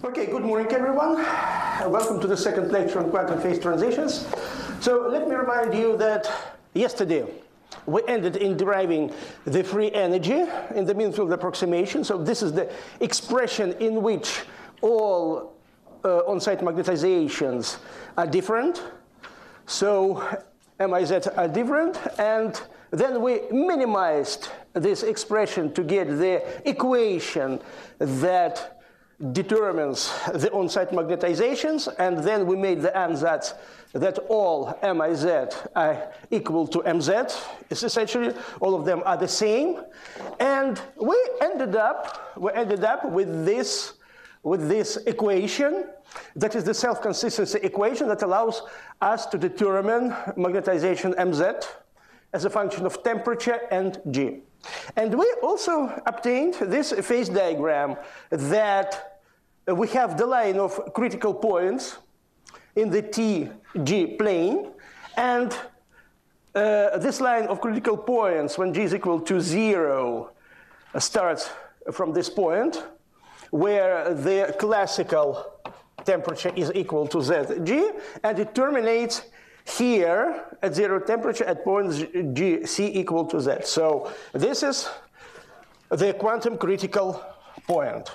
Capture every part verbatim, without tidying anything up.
Okay, good morning, everyone. Welcome to the second lecture on quantum phase transitions. So let me remind you that yesterday we ended in deriving the free energy in the mean field approximation. So this is the expression in which all uh, on-site magnetizations are different. So M I Z are different, and then we minimized this expression to get the equation that determines the on-site magnetizations, and then we made the ansatz that all M I Z are equal to M Z. It's essentially all of them are the same, and we ended up we ended up with this with this equation that is the self-consistency equation that allows us to determine magnetization M Z as a function of temperature and G. And we also obtained this phase diagram that we have the line of critical points in the T G plane, and uh, this line of critical points when G is equal to zero uh, starts from this point where the classical temperature is equal to Z G, and it terminates here at zero temperature at points G, C equal to Z. So this is the quantum critical point.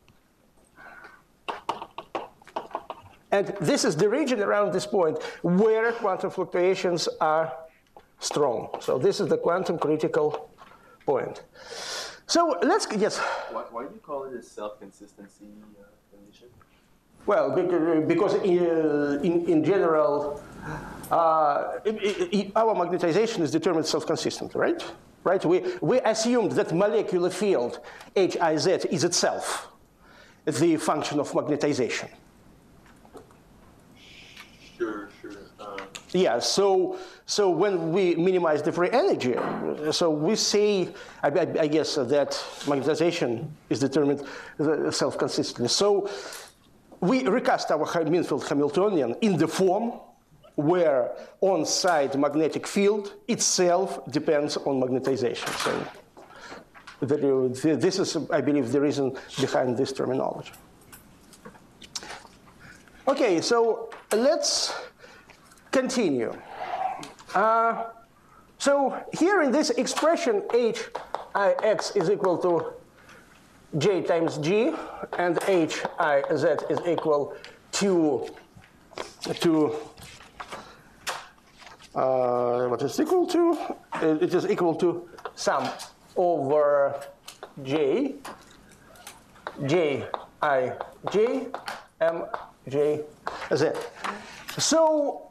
And this is the region around this point where quantum fluctuations are strong. So this is the quantum critical point. So let's, yes? Why, why do you call it a self-consistency uh, condition? Well, because in, in, in general, uh, it, it, our magnetization is determined self-consistent, right? Right? We, we assumed that molecular field H I Z is itself the function of magnetization. Sure, sure. Uh... Yeah, so, so when we minimize the free energy, so we say, I, I, I guess that magnetization is determined self-consistently. So we recast our mean field Hamiltonian in the form where on-site magnetic field itself depends on magnetization. So this is, I believe, the reason behind this terminology. Okay, so let's continue. Uh, so here in this expression, H I X is equal to J times G, and H I Z is equal to, to uh, what is it equal to? It is equal to sum over J, J I J, M J Z. So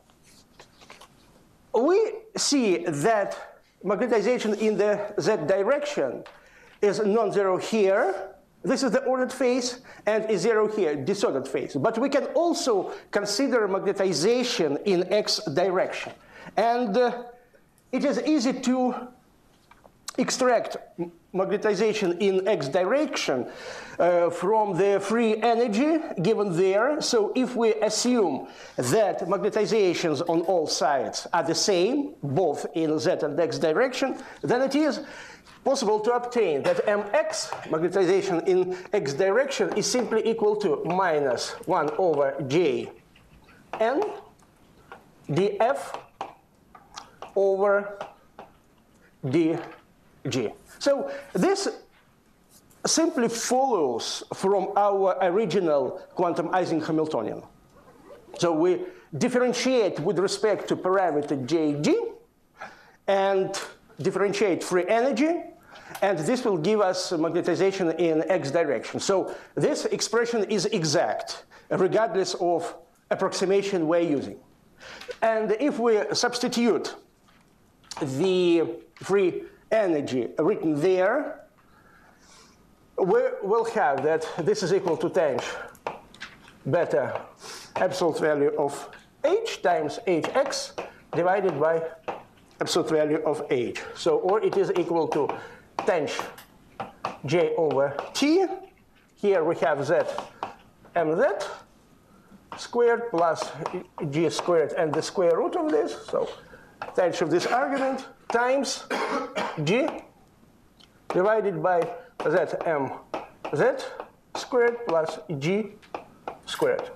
we see that magnetization in the Z direction is non-zero here. This is the ordered phase, and is zero here, disordered phase. But we can also consider magnetization in X direction. And uh, it is easy to extract magnetization in X direction uh, from the free energy given there. So if we assume that magnetizations on all sides are the same, both in Z and X direction, then it is possible to obtain that M X, magnetization in X direction, is simply equal to minus one over J N D F over D G. So this simply follows from our original quantum Ising Hamiltonian. So we differentiate with respect to parameter J G and differentiate free energy, and this will give us magnetization in X direction. So this expression is exact, regardless of approximation we're using. And if we substitute the free energy written there, we will have that this is equal to tanh beta absolute value of H times H X divided by absolute value of H. So, or it is equal to tanh J over T. Here we have Z M Z squared plus G squared and the square root of this. So tanh of this argument times G divided by Z M Z squared plus G squared.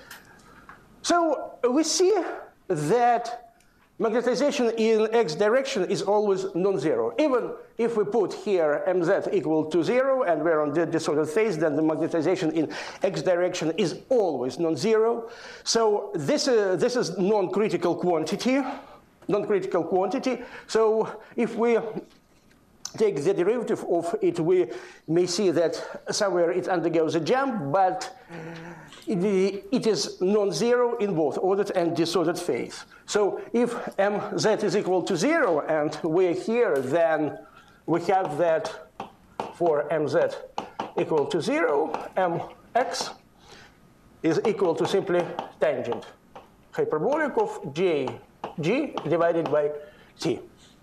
So we see that magnetization in x direction is always non-zero. Even if we put here mz equal to zero and we're on the disordered phase, then the magnetization in x direction is always non-zero. So this, uh, this is non-critical quantity, non-critical quantity. So if we take the derivative of it, we may see that somewhere it undergoes a jump, but it, it is non-zero in both ordered and disordered phase. So if mz is equal to zero and we're here, then we have that for mz equal to zero, mx is equal to simply tangent hyperbolic of j, g divided by t.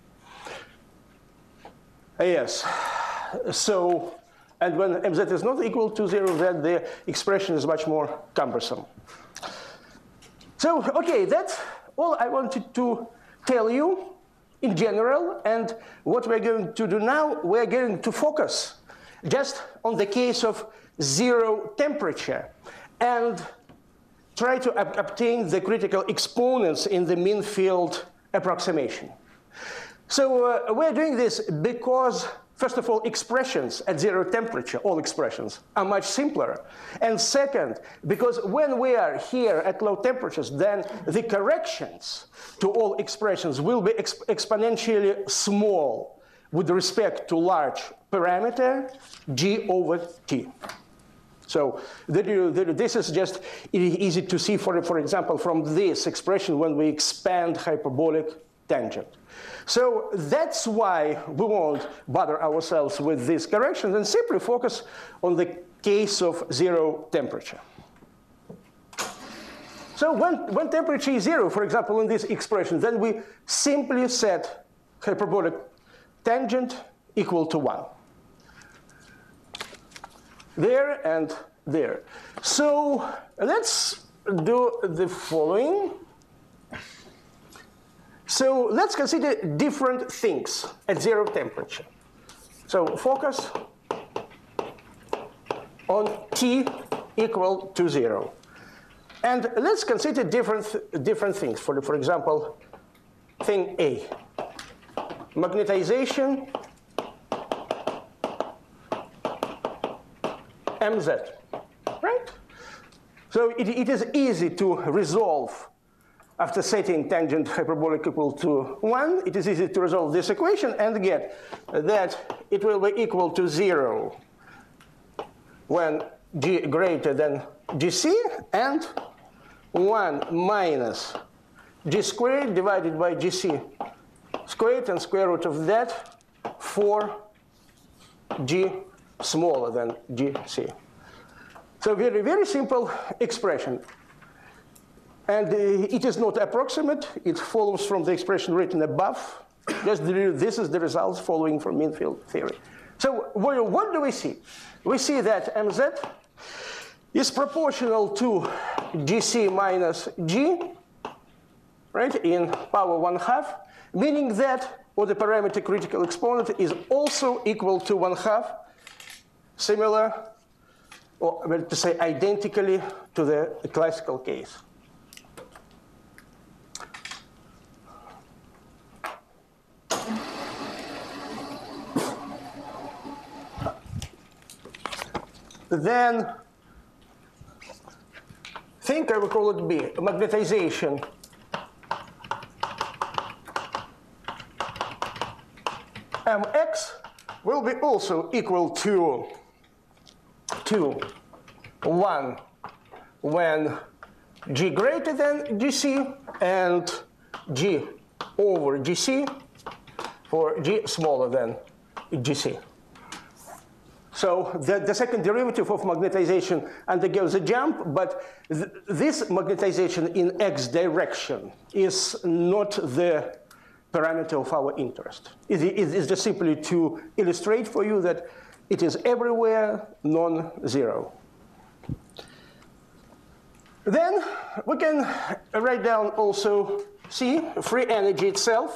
Yes, so, and when mz is not equal to zero, then the expression is much more cumbersome. So, okay, that's all I wanted to tell you in general, and what we're going to do now, we're going to focus just on the case of zero temperature and try to ob- obtain the critical exponents in the mean field approximation. So uh, we're doing this because, first of all, expressions at zero temperature, all expressions, are much simpler. And second, because when we are here at low temperatures, then the corrections to all expressions will be exp- exponentially small with respect to large parameter g over t. So this is just easy to see, for, for example, from this expression when we expand hyperbolic tangent. So that's why we won't bother ourselves with these corrections and simply focus on the case of zero temperature. So when, when temperature is zero, for example, in this expression, then we simply set hyperbolic tangent equal to one. There and there. So let's do the following. So let's consider different things at zero temperature. So focus on t equal to zero. And let's consider different, different things. For, for example, thing A, magnetization mz, right? So it, it is easy to resolve. After setting tangent hyperbolic equal to one, it is easy to resolve this equation and get that it will be equal to zero when g greater than gc, and one minus g squared divided by gc squared and square root of that for g smaller than gc. So very, very simple expression. And uh, it is not approximate. It follows from the expression written above. Just the, this is the results following from mean field theory. So what, what do we see? We see that mz is proportional to gc minus g, right, in power one half, meaning that or the parameter critical exponent is also equal to one half, similar, or well, to say identically to the classical case. Then think I will call it B, magnetization mx will be also equal to, to one when g greater than gc and g over gc for g smaller than gc. So the, the second derivative of magnetization undergoes a jump, but th this magnetization in x direction is not the parameter of our interest. It, it is just simply to illustrate for you that it is everywhere non-zero. Then we can write down also C, free energy itself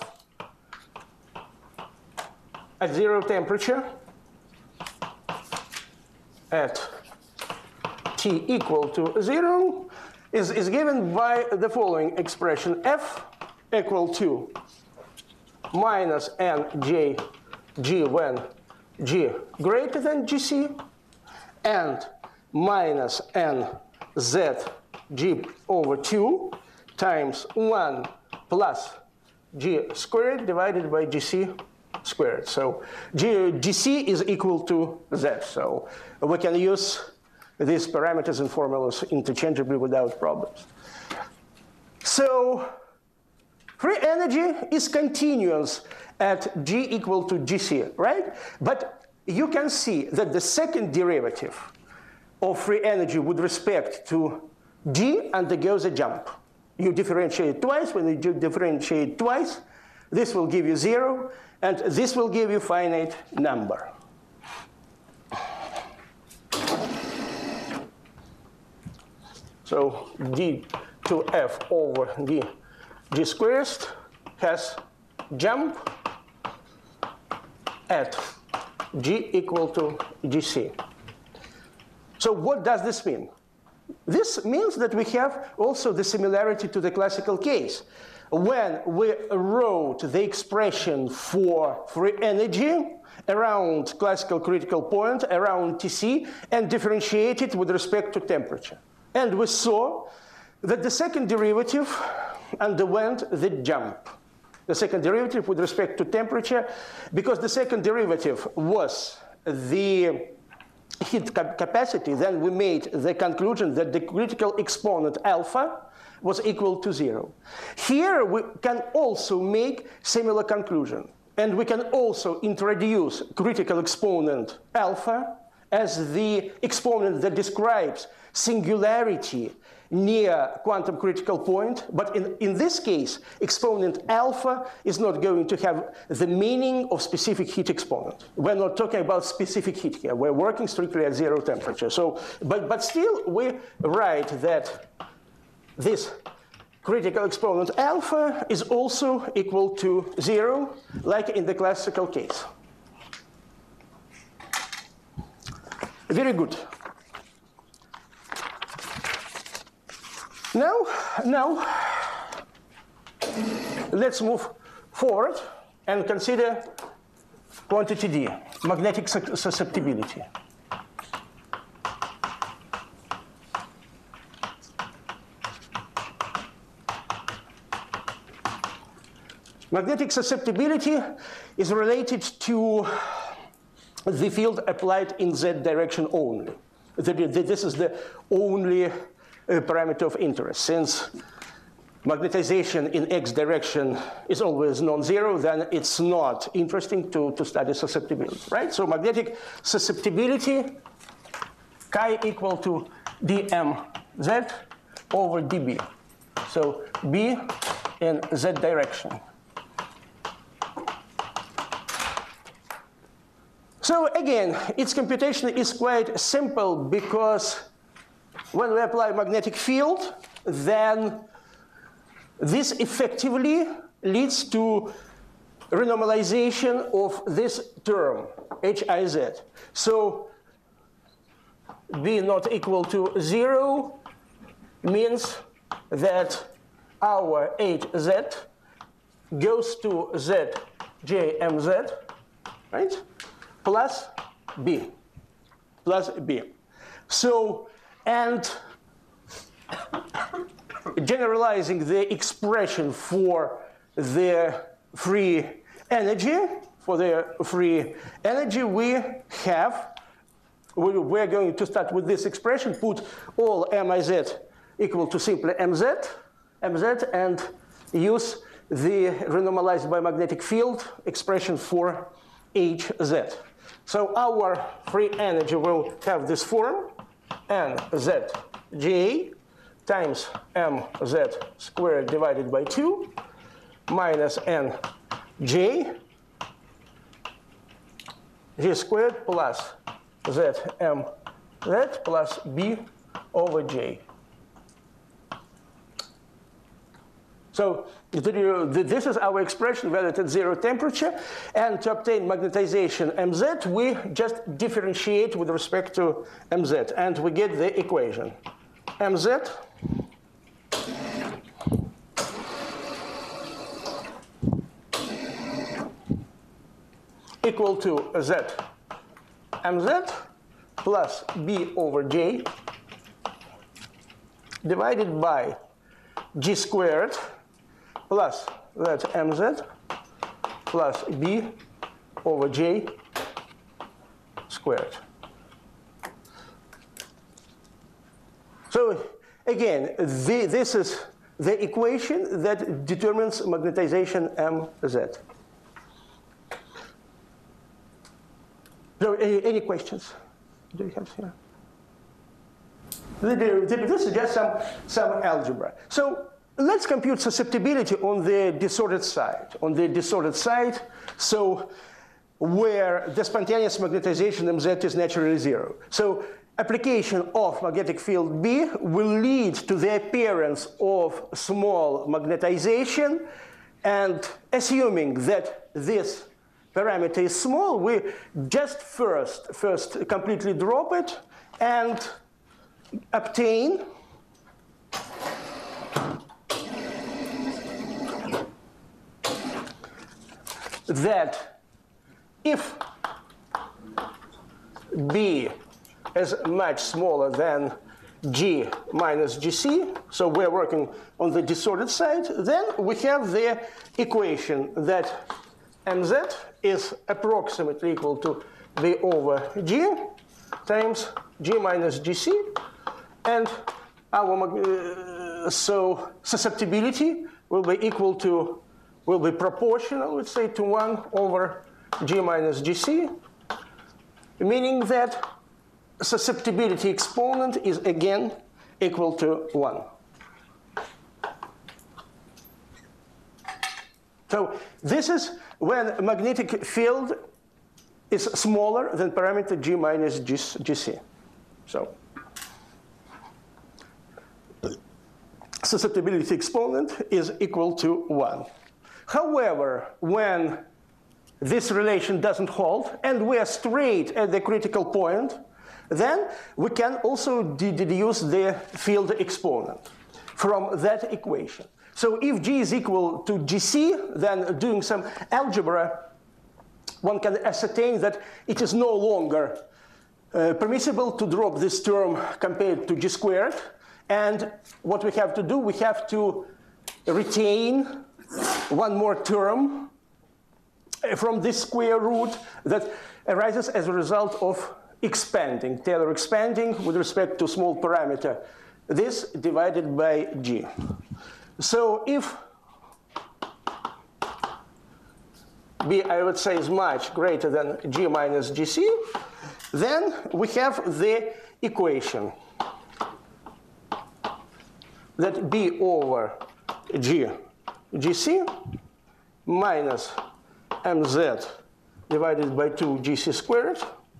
at zero temperature at t t equal to zero is, is given by the following expression: f equal to minus nj g when g greater than gc, and minus nz g over two times one plus g squared divided by gc squared. So G, gc is equal to z. So we can use these parameters and formulas interchangeably without problems. So free energy is continuous at g equal to gc, right? But you can see that the second derivative of free energy with respect to g undergoes a jump. You differentiate twice. When you differentiate twice, this will give you zero, and this will give you finite number. So d to f over d g squared has jump at g equal to gc. So what does this mean? This means that we have also the similarity to the classical case. When we wrote the expression for free energy around classical critical point, around T C, and differentiated with respect to temperature. And we saw that the second derivative underwent the jump. The second derivative with respect to temperature, because the second derivative was the heat capacity, then we made the conclusion that the critical exponent alpha was equal to zero. Here we can also make similar conclusion. And we can also introduce critical exponent alpha as the exponent that describes singularity near quantum critical point. But in, in this case, exponent alpha is not going to have the meaning of specific heat exponent. We're not talking about specific heat here. We're working strictly at zero temperature. So, but, but still, we write that this critical exponent alpha is also equal to zero, like in the classical case. Very good. Now, now, let's move forward and consider quantity D, magnetic susceptibility. Magnetic susceptibility is related to the field applied in z direction only. This is the only a parameter of interest. Since magnetization in x direction is always non-zero, then it's not interesting to, to study susceptibility, right? So magnetic susceptibility, chi equal to dmz over dB. So B in z direction. So again, its computation is quite simple, because when we apply magnetic field, then this effectively leads to renormalization of this term, Hiz. So B not equal to zero means that our Hz goes to Z J M Z, right? Plus B, plus B. So, and generalizing the expression for the free energy, for the free energy, we have, we, we're going to start with this expression, put all Miz equal to simply Mz, Mz, and use the renormalized by magnetic field expression for Hz. So our free energy will have this form, Nzj times Mz squared divided by two minus Nj G squared plus Zmz plus B over J. So this is our expression valid at zero temperature. And to obtain magnetization M Z, we just differentiate with respect to M Z. And we get the equation. M Z equal to Z M Z plus B over J divided by G squared plus that M Z plus B over J squared. So again, the, this is the equation that determines magnetization M Z. So any, any questions? Do you have here? This is just some, some algebra. So let's compute susceptibility on the disordered side. On the disordered side, so where the spontaneous magnetization M Z is naturally zero. So application of magnetic field B will lead to the appearance of small magnetization. And assuming that this parameter is small, we just first, first completely drop it and obtain that if B is much smaller than G minus G C, so we're working on the disordered side, then we have the equation that M Z is approximately equal to V over G times G minus G C, and our uh, so susceptibility will be equal to, will be proportional, let's say, to one over G minus G C, meaning that susceptibility exponent is again equal to one. So this is when a magnetic field is smaller than parameter G minus G C. So susceptibility exponent is equal to one. However, when this relation doesn't hold and we are straight at the critical point, then we can also de deduce the field exponent from that equation. So if G is equal to G C, then doing some algebra, one can ascertain that it is no longer uh, permissible to drop this term compared to G squared. And what we have to do, we have to retain one more term from this square root that arises as a result of expanding, Taylor expanding with respect to small parameter, this divided by G. So if B, I would say, is much greater than G minus G C, then we have the equation that B over G, G C minus M Z divided by two G C squared,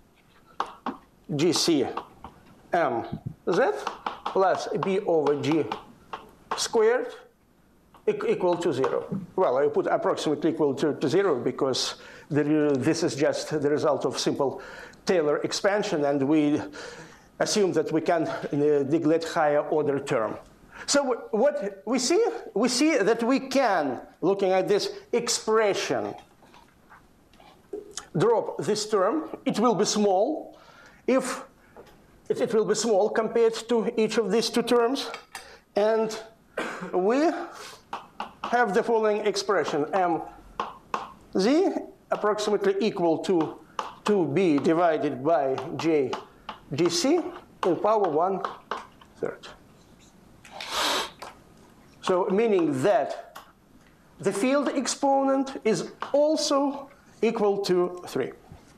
G C M Z plus B over G squared equal to zero. Well, I put approximately equal to, to zero because there, this is just the result of simple Taylor expansion, and we assume that we can uh, neglect higher order term. So what we see, we see that we can, looking at this expression, drop this term. It will be small. If it, it will be small compared to each of these two terms, and we have the following expression: M Z approximately equal to two B divided by J G C in power one third. So meaning that the field exponent is also equal to three.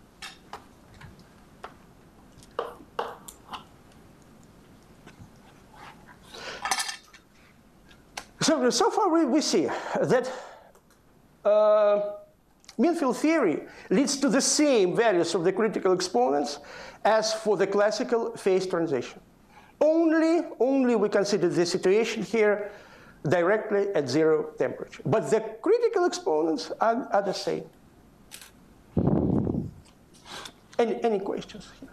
So, so far we, we see that uh, mean field theory leads to the same values of the critical exponents as for the classical phase transition. Only, only we consider the situation here directly at zero temperature. But the critical exponents are, are the same. Any, any questions here?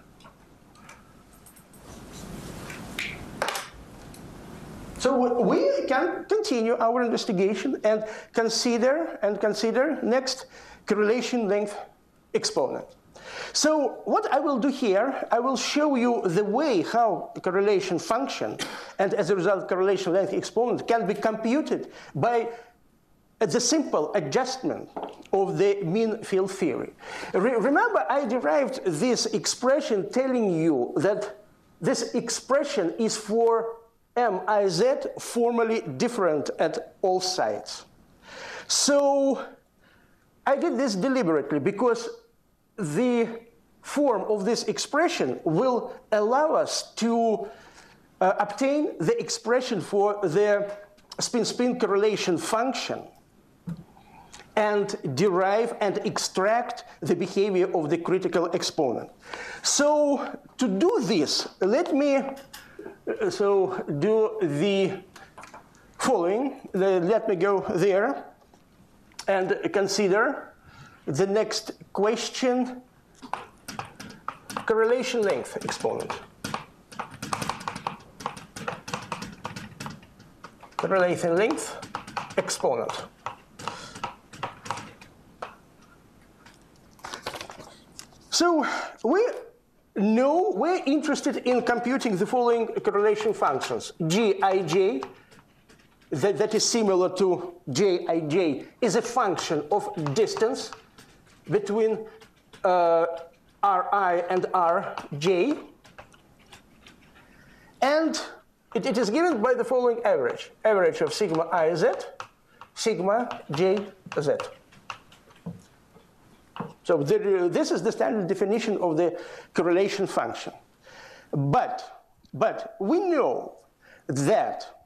So we can continue our investigation and consider and consider next correlation length exponent. So what I will do here, I will show you the way how a correlation function and as a result correlation length exponent can be computed by the simple adjustment of the mean field theory. Re remember, I derived this expression telling you that this expression is for miz formally different at all sides. So I did this deliberately because the form of this expression will allow us to uh, obtain the expression for the spin-spin correlation function and derive and extract the behavior of the critical exponent. So to do this, let me uh, so do the following. Uh, let me go there and consider the next question, correlation length exponent. Correlation length exponent. So we know we're interested in computing the following correlation functions. Gij, that, that is similar to Jij, is a function of distance between uh, Ri and Rj. And it, it is given by the following average. Average of sigma Iz, sigma Jz. So the, this is the standard definition of the correlation function. But, but we know that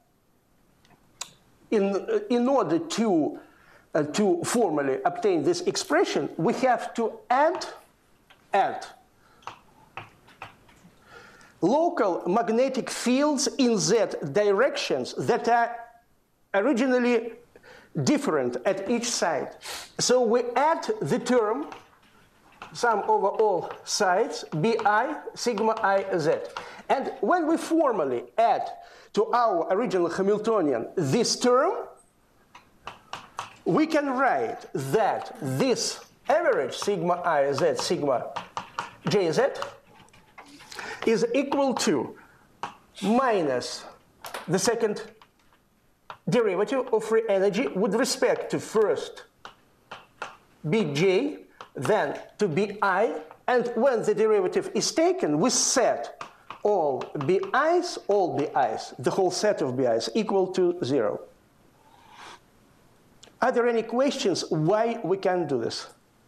in, in order to, uh, to formally obtain this expression, we have to add, add local magnetic fields in z directions that are originally different at each side. So we add the term sum over all sides bi sigma Iz. And when we formally add to our original Hamiltonian this term, we can write that this average sigma Iz sigma Jz is equal to minus the second derivative of free energy with respect to first Bj, then to Bi, and when the derivative is taken, we set all Bi's, all Bi's, the whole set of Bi's equal to zero. Are there any questions why we can do this?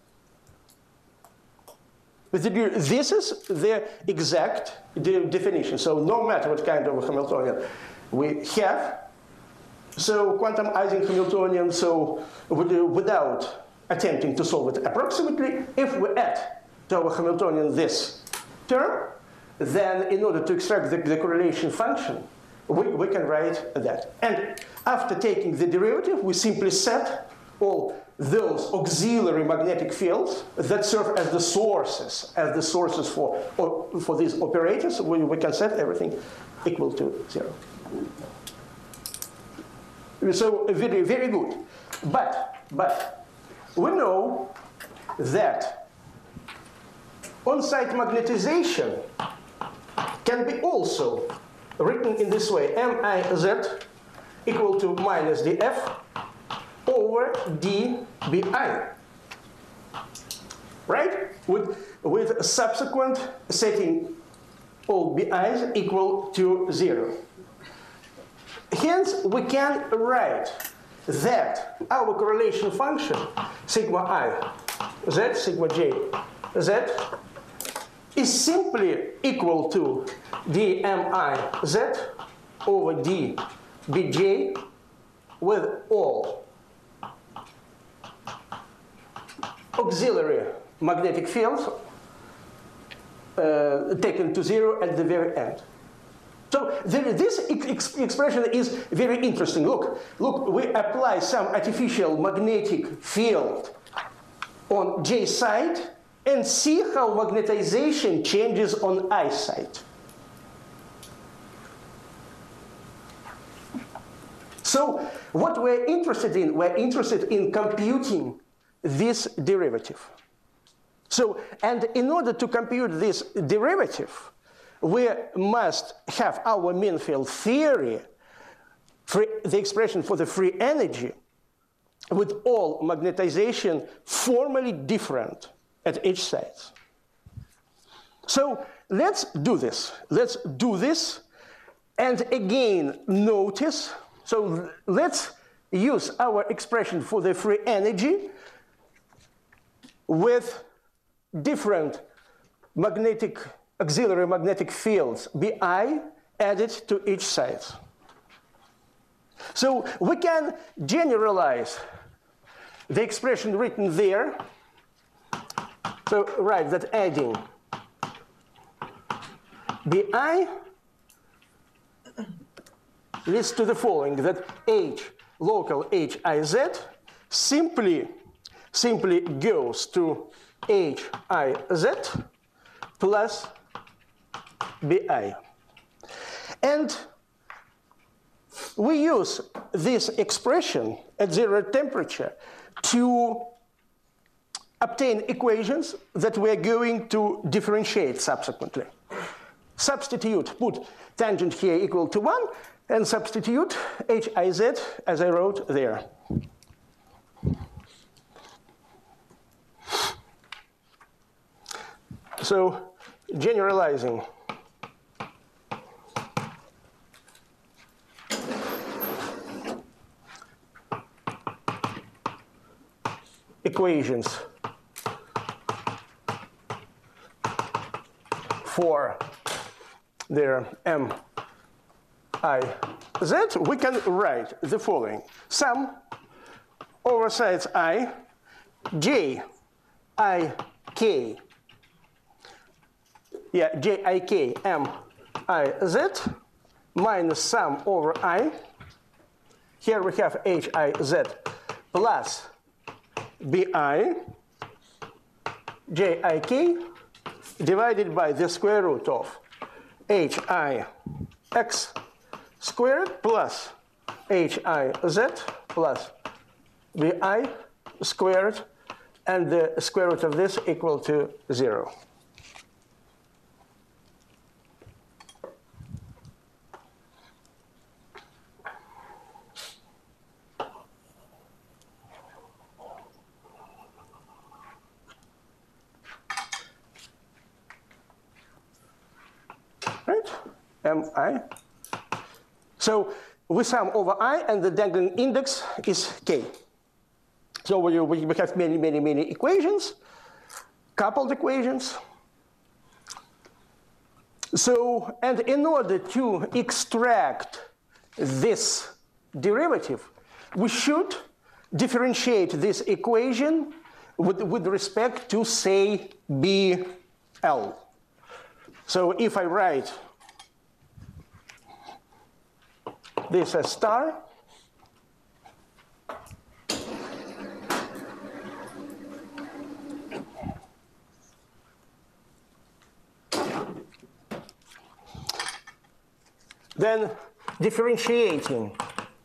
This is the exact de definition. So no matter what kind of a Hamiltonian we have, so quantumizing Hamiltonian, so without attempting to solve it approximately, if we add to our Hamiltonian this term, then in order to extract the, the correlation function, we, we can write that. And after taking the derivative, we simply set all those auxiliary magnetic fields that serve as the sources, as the sources for, or, for these operators. We, we can set everything equal to zero. So very, very good. But, but we know that on-site magnetization can be also written in this way: miz equal to minus df over dbi. Right? With, with a subsequent setting all bi's equal to zero. Hence, we can write that our correlation function, sigma I, z, sigma j, z, is simply equal to dmiz over dbj with all auxiliary magnetic fields uh, taken to zero at the very end. So there, this ex expression is very interesting. Look, look, we apply some artificial magnetic field on J side and see how magnetization changes on I side. So what we're interested in, we're interested in computing this derivative. So, and in order to compute this derivative, we must have our mean field theory, for the expression for the free energy, with all magnetization formally different at each side. So let's do this. Let's do this. And again, notice, so let's use our expression for the free energy with different magnetic auxiliary magnetic fields, B I, added to each side. So we can generalize the expression written there. So write that adding B I leads to the following, that H, local H I Z, simply, simply goes to H I Z plus B I. And we use this expression at zero temperature to obtain equations that we're going to differentiate subsequently. Substitute, put tangent here equal to one, and substitute H I Z as I wrote there. So generalizing equations for their M I Z, we can write the following. Sum over sides I, J I K, yeah, J I K M I Z minus sum over I. Here we have H I Z plus B I, J I K divided by the square root of H I X squared plus H I Z plus B I squared, and the square root of this equal to zero. Right? M I. So we sum over I, and the dangling index is K. So we, we have many, many, many equations, coupled equations. So, and in order to extract this derivative, we should differentiate this equation with, with respect to, say, B L. So if I write this as star, then differentiating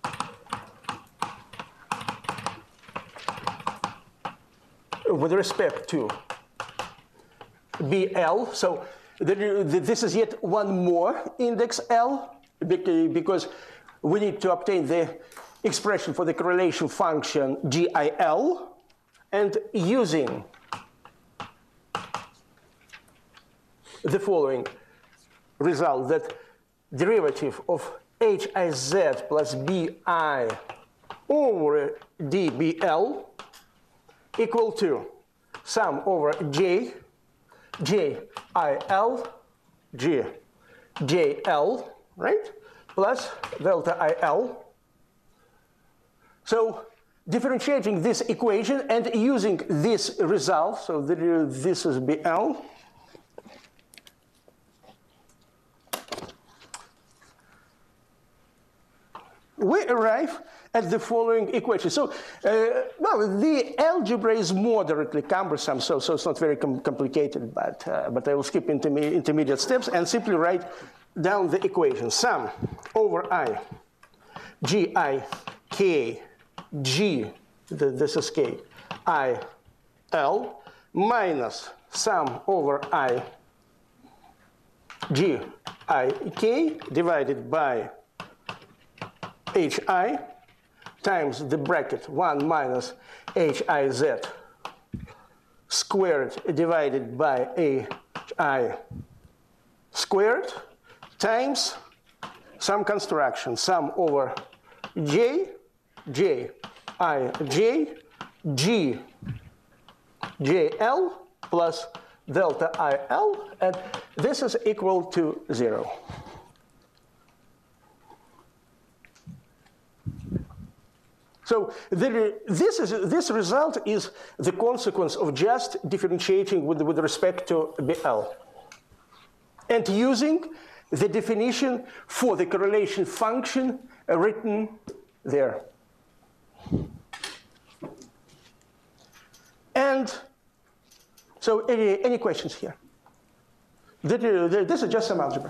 with respect to B L, so this is yet one more index L, because we need to obtain the expression for the correlation function G I L, and using the following result, that derivative of H I Z plus B I over D B L equal to sum over J, J I L, G, J L, right? Plus delta I L. So differentiating this equation and using this result, so this is B L, we arrive at the following equation. So, uh, well, the algebra is moderately cumbersome, so, so it's not very com complicated, but, uh, but I will skip interme intermediate steps and simply write down the equation. Sum over I, G, I, K, G, the, this is K, I, L, minus sum over I, G, I, K, divided by H I times the bracket one minus H I Z squared divided by H I squared times some construction, sum over J, J, I, J, G, J L plus delta I L, and this is equal to zero. So the, this, is, this result is the consequence of just differentiating with, with respect to B L and using the definition for the correlation function written there. And so any, any questions here? This is just some algebra.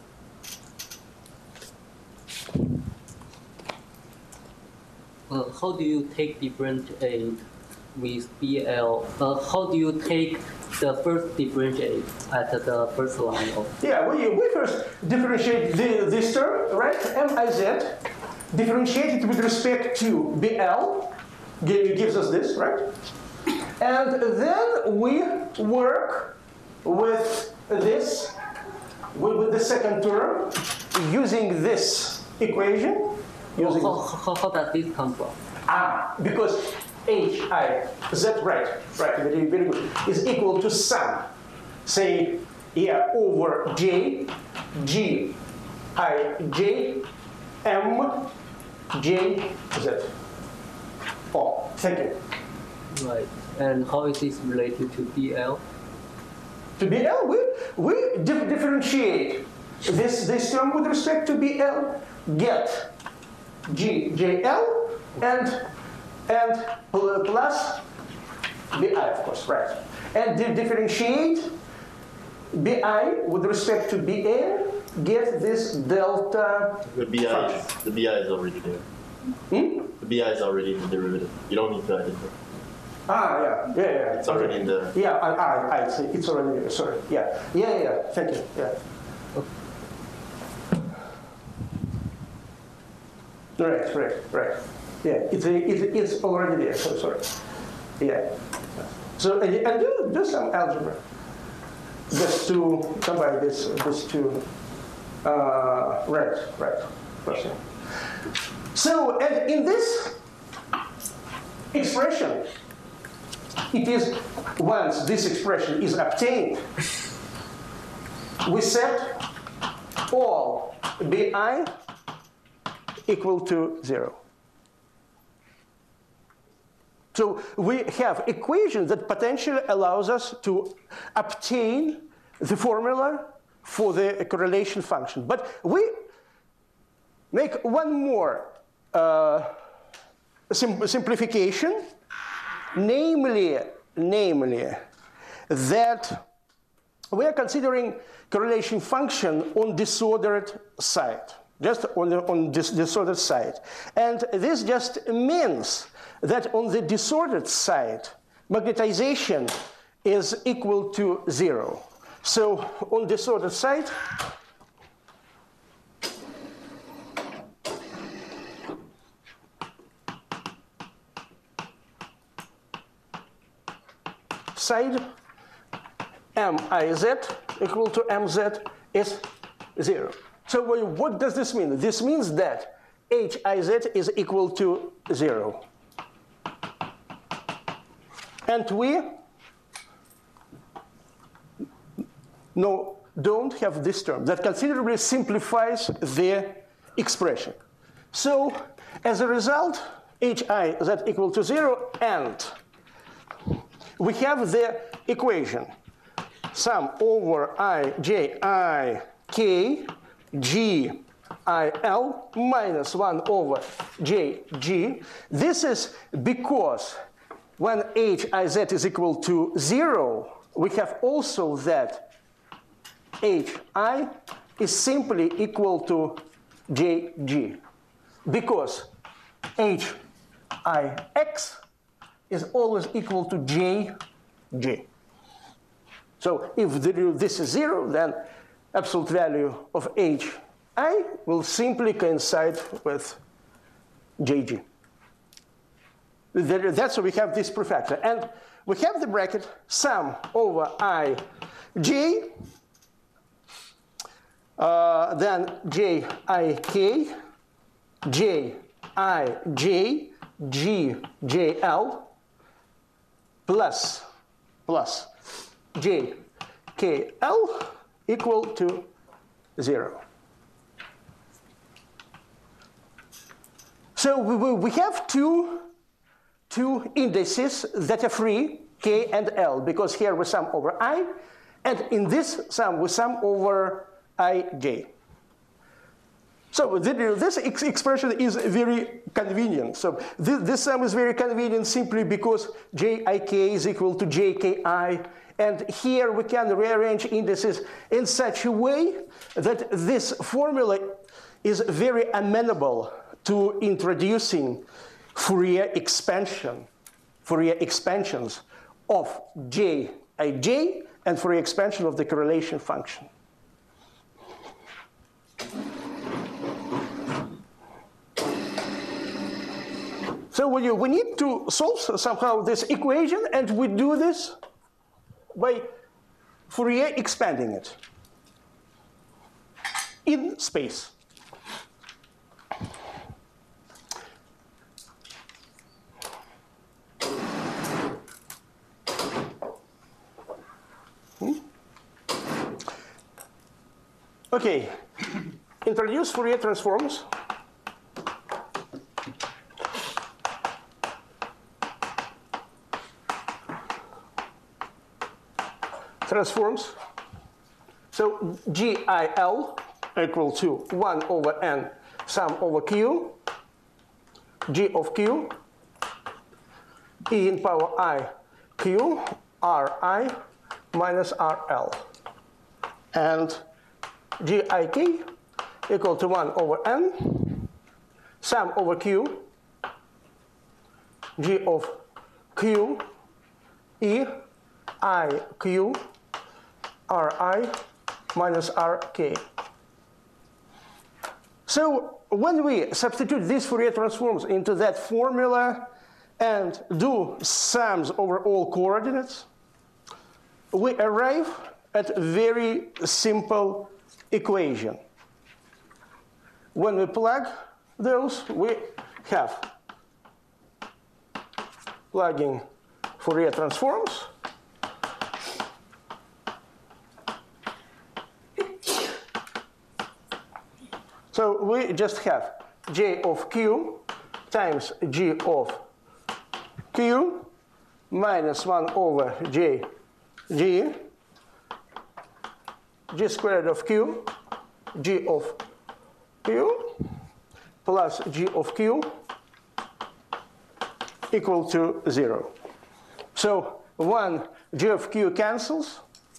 Uh, how do you take differentiate with B L? Uh, how do you take the first differentiate at the first line of? Yeah, we, we first differentiate the, this term, right? M I Z, differentiate it with respect to B L, gives us this, right? And then we work with this, with the second term, using this equation. Using how, how, how does this come from? Ah, because H I Z, right, right, very, very good, is equal to sum, say, yeah, over J, G, I, J, M, J, Z. Oh, thank you. Right. And how is this related to B L? To B L, we, we dif differentiate this, this term with respect to B L, get G, J, L, and, and plus B I, of course, right. And di differentiate B I with respect to B A, get this delta. The B I, is, the B I is already there. Hmm? The B I is already in the derivative. You don't need to identify. Ah, yeah, yeah, yeah. It's already in the. Yeah, I, I, I see. It's already there. Sorry. Yeah, yeah, yeah. yeah. Thank you. Yeah. Right, right, right. Yeah, it's, it's, it's already there. So sorry. Yeah. So and, and do do some algebra. Just to combine this, this two. Uh, right, right. Question. So and in this expression, it is once this expression is obtained, we set all bi equal to zero. So we have equation that potentially allows us to obtain the formula for the correlation function. But we make one more uh, sim simplification, namely, namely that we are considering correlation function on disordered side, just on, the, on this disordered side. And this just means that on the disordered side, magnetization is equal to zero. So on disordered side, side M I Z equal to M Z is zero. So what does this mean? This means that H I Z is equal to zero. And we no, don't have this term. That considerably simplifies the expression. So as a result, H I Z equal to zero, and we have the equation sum over I, J, I, K, G, I L minus one over J G. This is because when H I Z is equal to zero, we have also that H I is simply equal to J G, because H I X is always equal to J G. So if this is zero, then absolute value of H I will simply coincide with J G. That's why we have this prefactor. And we have the bracket sum over I J, uh, then J I K, J I J, G J L, plus, plus J K L equal to zero. So we, we have two, two indices that are free, K and L, because here we sum over I, and in this sum we sum over I J. So this ex expression is very convenient. So this, this sum is very convenient simply because J I K is equal to J K I, and here we can rearrange indices in such a way that this formula is very amenable to introducing Fourier expansion, Fourier expansions of J I J and Fourier expansion of the correlation function. So we, we need to solve somehow this equation, and we do this by Fourier expanding it in space. Hmm? Okay, introduce Fourier transforms. Transforms. So G I L equal to one over N sum over Q, G of Q, E in power I Q, R I minus R L. And G I K equal to one over N sum over Q, G of Q, E, I Q, R I minus R K. So when we substitute these Fourier transforms into that formula and do sums over all coordinates, we arrive at a very simple equation. When we plug those, we have plugging Fourier transforms. So we just have J of Q times G of Q minus one over J G, G squared of Q, G of Q plus G of Q equal to zero. So one G of Q cancels,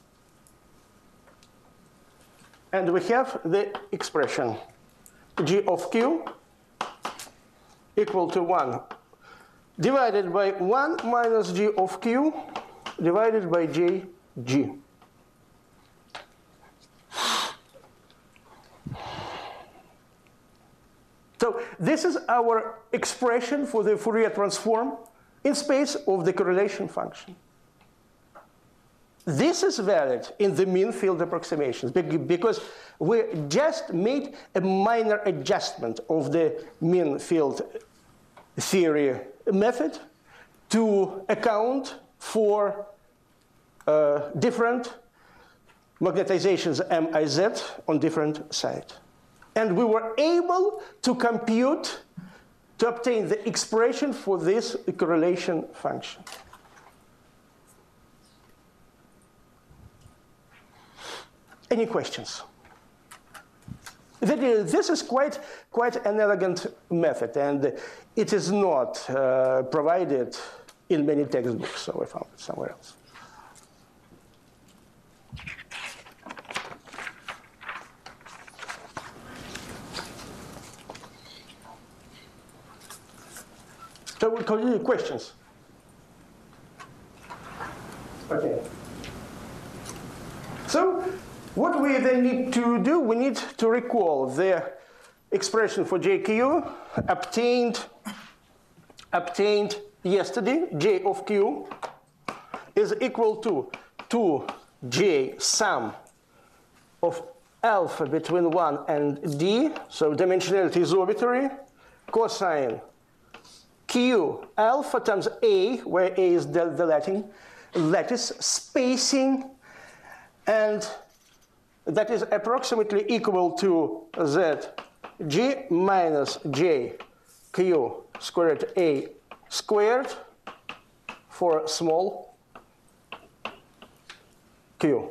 and we have the expression G of Q equal to one divided by one minus G of Q divided by J G. So this is our expression for the Fourier transform in space of the correlation function. This is valid in the mean field approximations because we just made a minor adjustment of the mean field theory method to account for uh, different magnetizations M I Z on different sites. And we were able to compute, to obtain the expression for this correlation function. Any questions? This is quite, quite an elegant method, and it is not uh, provided in many textbooks, so I found it somewhere else. So we'll continue questions. Okay. So what we then need to do, we need to recall the expression for J Q obtained, obtained yesterday. J of Q is equal to two J sum of alpha between one and D. So dimensionality is arbitrary. Cosine Q alpha times A, where A is the, the Latin, lattice spacing, and that is approximately equal to Z G minus J Q squared A squared for small q.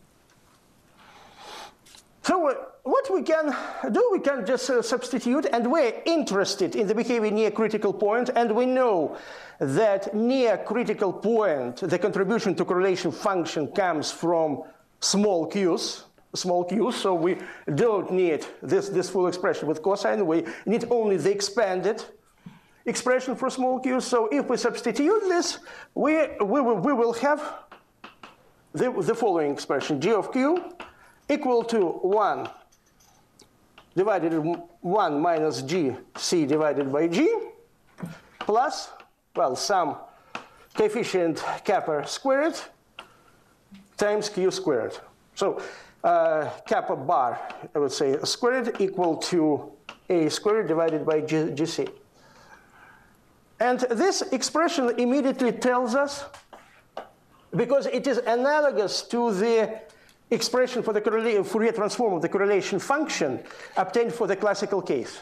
So uh, what we can do, we can just uh, substitute, and we're interested in the behavior near critical point, and we know that near critical point, the contribution to correlation function comes from small q's, small q's, so we don't need this, this full expression with cosine, we need only the expanded expression for small q's. So if we substitute this, we, we, will, we will have the, the following expression, G of Q equal to one divided one minus G C divided by G plus, well, some coefficient kappa squared times Q squared. So uh, kappa bar, I would say, squared equal to A squared divided by G, GC. And this expression immediately tells us, because it is analogous to the expression for the Fourier transform of the correlation function obtained for the classical case.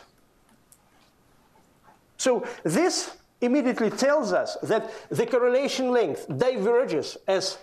So this immediately tells us that the correlation length diverges as,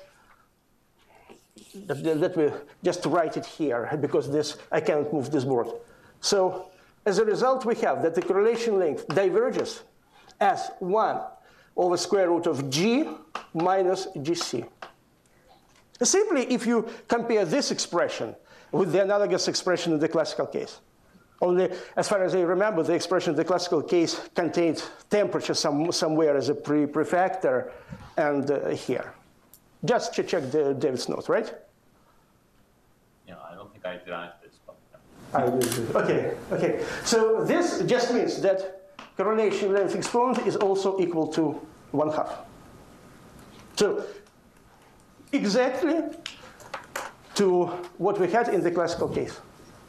let me just write it here, because this, I cannot move this board. So as a result, we have that the correlation length diverges as one over square root of G minus G C. Simply, if you compare this expression with the analogous expression in the classical case. Only, as far as I remember, the expression in the classical case contained temperature some, somewhere as a pre prefactor and uh, here. Just to check the David's note, right? Yeah, I don't think I derived this. But... I did. Okay, okay. So this just means that correlation length exponent is also equal to one half. So exactly to what we had in the classical case.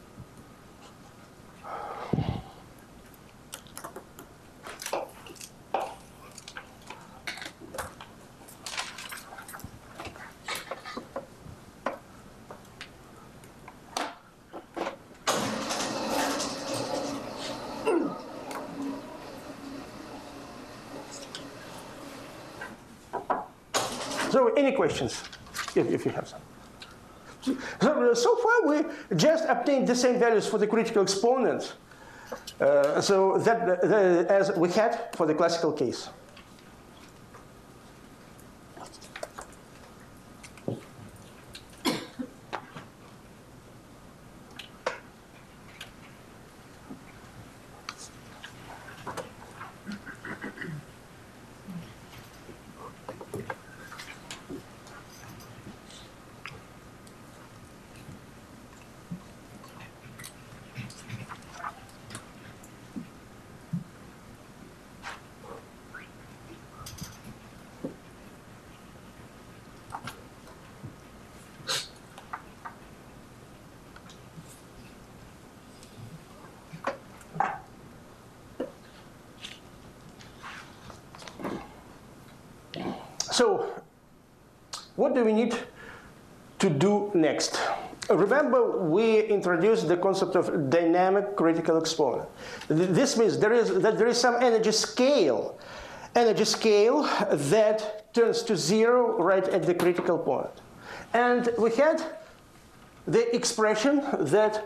So any questions, if, if you have some? So, so far we just obtained the same values for the critical exponents, uh, so that the, as we had for the classical case. So what do we need to do next? Remember, we introduced the concept of dynamic critical exponent. This means there is, that there is some energy scale, energy scale that turns to zero right at the critical point. And we had the expression that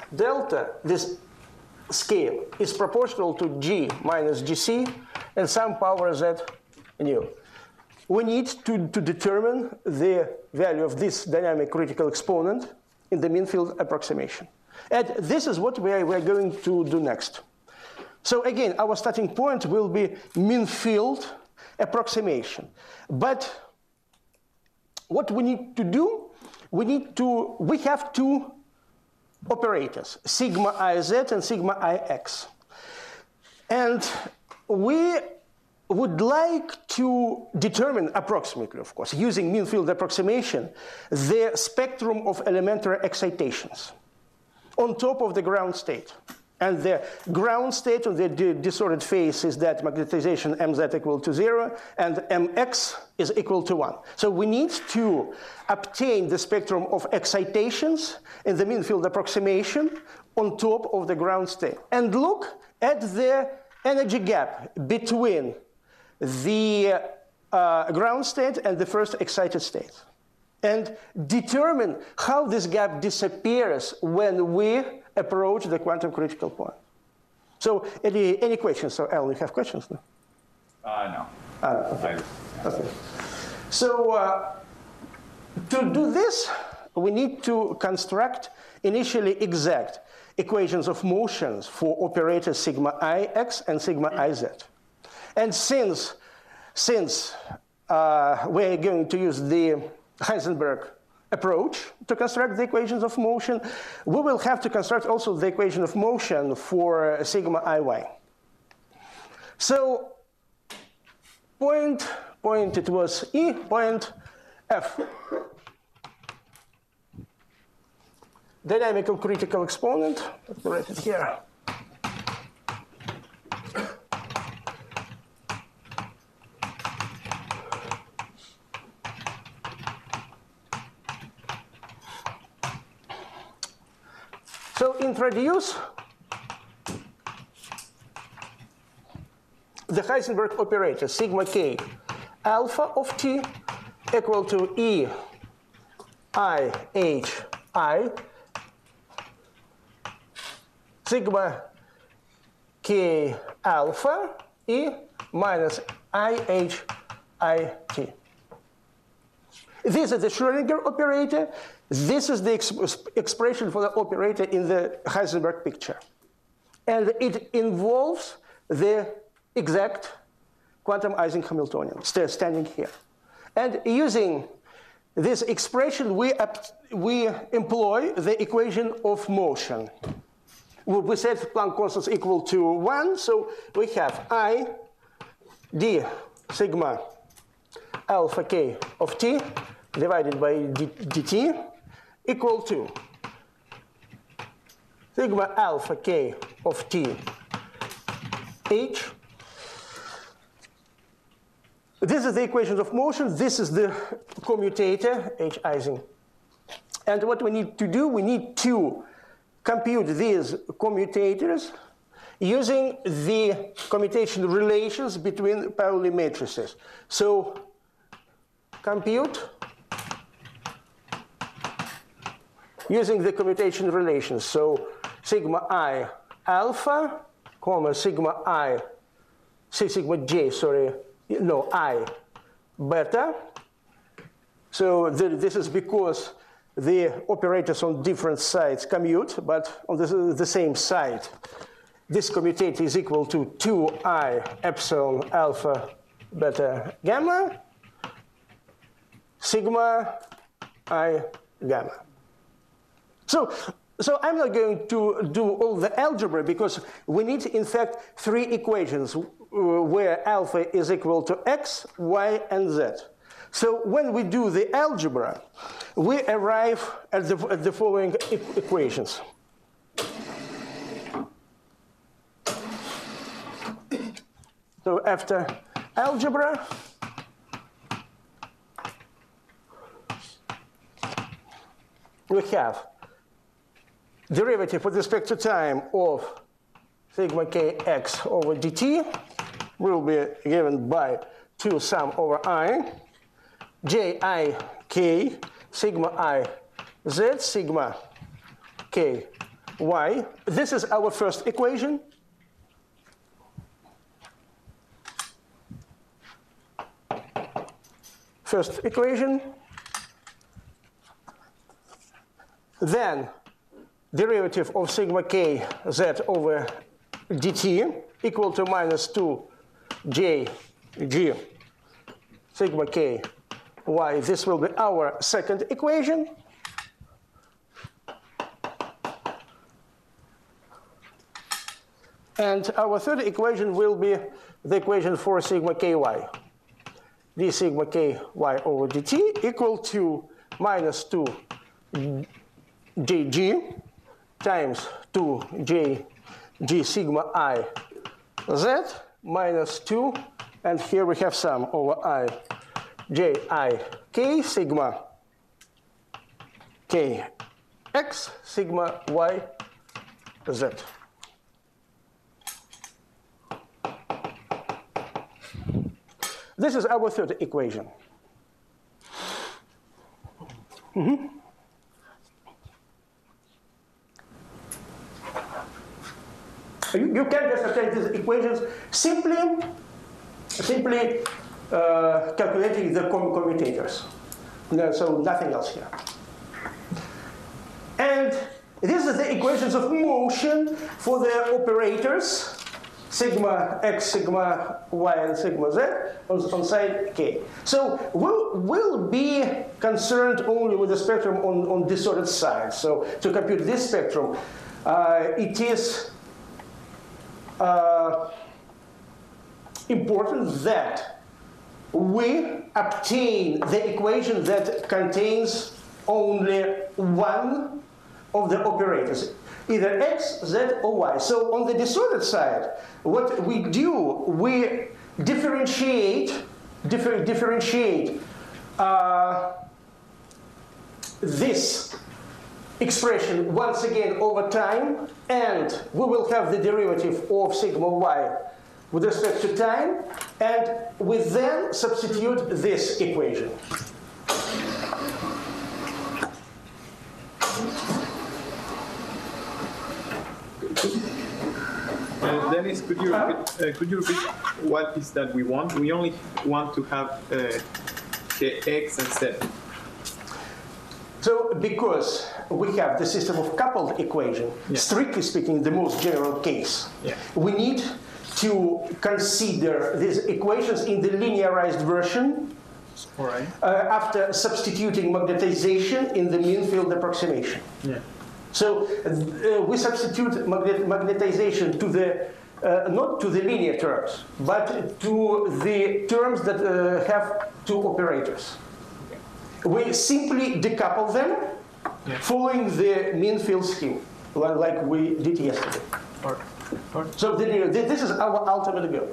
delta, this scale, is proportional to G minus G C and some power Z nu. We need to, to determine the value of this dynamic critical exponent in the mean field approximation. And this is what we are, we are going to do next. So again, our starting point will be mean field approximation. But what we need to do, we need to, we have two operators, sigma iz and sigma ix. And we would like to determine approximately, of course, using mean field approximation, the spectrum of elementary excitations on top of the ground state. And the ground state on the disordered phase is that magnetization mz equal to zero and mx is equal to one. So we need to obtain the spectrum of excitations in the mean field approximation on top of the ground state. And look at the energy gap between the uh, ground state and the first excited state. And determine how this gap disappears when we approach the quantum critical point. So any, any questions? So Alan, you have questions? No? Uh, no. Uh, okay. Okay. So uh, to do this, we need to construct initially exact equations of motions for operators sigma ix and sigma iz. And since, since uh, we're going to use the Heisenberg approach to construct the equations of motion, we will have to construct also the equation of motion for sigma iy. So point, point it was E, point F. Dynamical critical exponent, let's write it here. So introduce the Heisenberg operator, sigma k alpha of t equal to E I H I sigma k alpha E minus I H I t. This is the Schrödinger operator. This is the exp expression for the operator in the Heisenberg picture. And it involves the exact quantum Ising Hamiltonian st standing here. And using this expression, we, we employ the equation of motion. We set Planck constants equal to one, so we have I d sigma alpha k of t divided by d, dt equal to sigma alpha k of t h. This is the equation of motion. This is the commutator, H Ising. And what we need to do, we need to compute these commutators using the commutation relations between Pauli matrices. So compute using the commutation relations. So sigma I alpha, comma, sigma I, sigma j, sorry, no, I beta. So the, this is because the operators on different sides commute, but on the, the same side, this commutator is equal to two I epsilon alpha beta gamma, sigma I gamma. So, so I'm not going to do all the algebra because we need, in fact, three equations where alpha is equal to x, y, and z. So when we do the algebra, we arrive at the, at the following e equations. So after algebra, we have derivative with respect to time of sigma kx over dt will be given by two sum over I, j I k sigma I z sigma k y. This is our first equation. First equation. Then derivative of sigma k z over dt equal to minus two j g sigma k y. This will be our second equation. And our third equation will be the equation for sigma ky. d sigma ky over dt equal to minus two jg times two j g sigma I z minus two, and here we have sum over I j I k sigma k x sigma y z. This is our third equation. Mm-hmm. You, you can just obtain these equations simply, simply uh, calculating the commutators. No, so nothing else here. And these are the equations of motion for the operators, sigma x, sigma y, and sigma z on, on side k. So we'll, we'll be concerned only with the spectrum on, on disordered side. So to compute this spectrum, uh, it is uh, important that we obtain the equation that contains only one of the operators, either x, z, or y. So on the disordered side, what we do, we differentiate, differ, differentiate uh, this expression once again over time, and we will have the derivative of sigma y with respect to time, and we then substitute this equation. Uh, Dennis, could you repeat, uh, could you repeat what is that we want? We only want to have uh, the x and z. So because we have the system of coupled equation, yeah. strictly speaking, the most general case, yeah. we need to consider these equations in the linearized version. All right. Uh, after substituting magnetization in the mean field approximation. Yeah. So uh, we substitute magnet magnetization to the, uh, not to the linear terms, but to the terms that uh, have two operators. We simply decouple them, yeah. following the mean field scheme, like we did yesterday. Or, or. So the, this is our ultimate goal.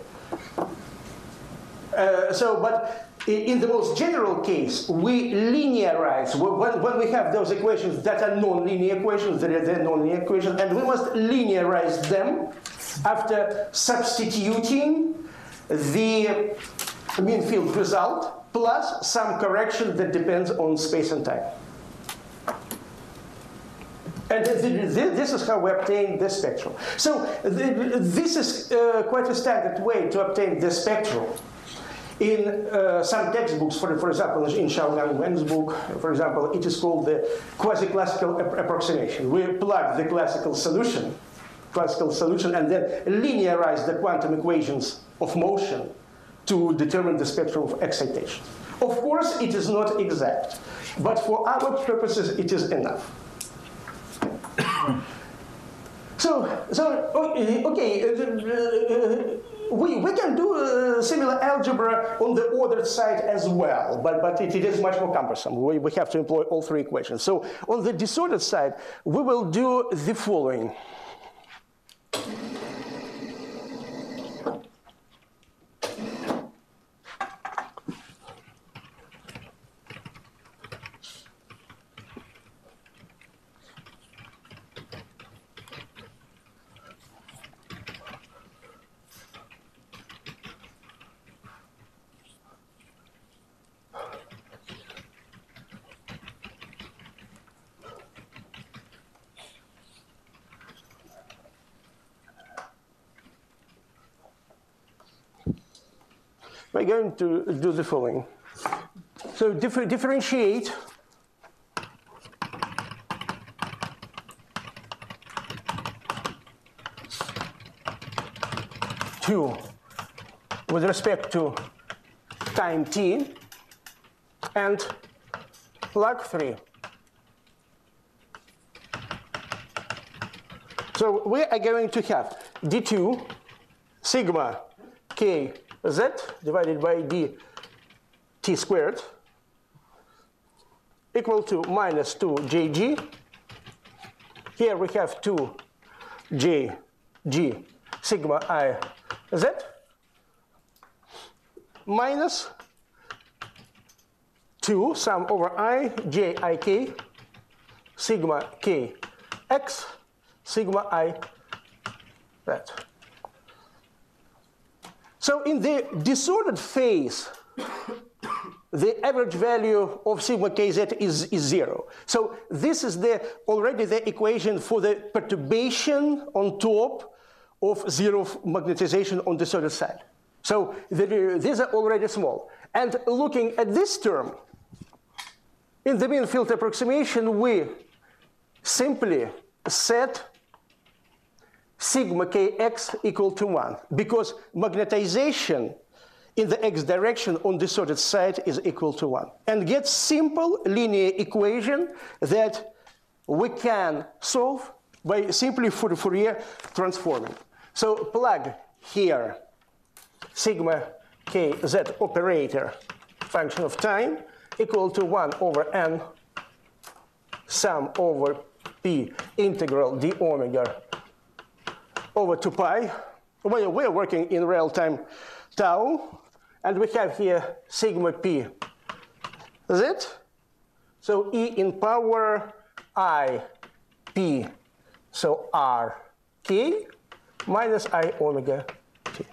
Uh, so, but in the most general case, we linearize. When, when we have those equations that are non-linear equations, they're, they're non-linear equations, and we must linearize them after substituting the mean field result plus some correction that depends on space and time. And this is how we obtain the spectrum. So this is uh, quite a standard way to obtain the spectrum. In uh, some textbooks, for, for example, in Xiaogang Wen's book, for example, it is called the quasi-classical ap approximation. We plug the classical solution, classical solution, and then linearize the quantum equations of motion to determine the spectrum of excitation. Of course, it is not exact, but for our purposes, it is enough. So, so okay, okay uh, uh, we, we can do uh, similar algebra on the ordered side as well, but, but it, it is much more cumbersome. We, we have to employ all three equations. So on the disordered side, we will do the following. we're going to do the following. So differ differentiate two with respect to time t and log three. So we are going to have d two sigma k z divided by d t squared equal to minus two j g. Here we have two j g sigma I z minus two sum over I j I k sigma k x sigma I z. So in the disordered phase, the average value of sigma kz is, is zero. So this is the, already the equation for the perturbation on top of zero magnetization on the disordered side. So the, these are already small. And looking at this term, in the mean field approximation, we simply set sigma kx equal to one, because magnetization in the x direction on the disordered side is equal to one, and get simple linear equation that we can solve by simply Fourier transforming. So plug here sigma kz operator function of time equal to one over n sum over p integral d omega over two pi. Well, we're working in real time tau, and we have here sigma p z. So e in power I p, so r k minus I omega t.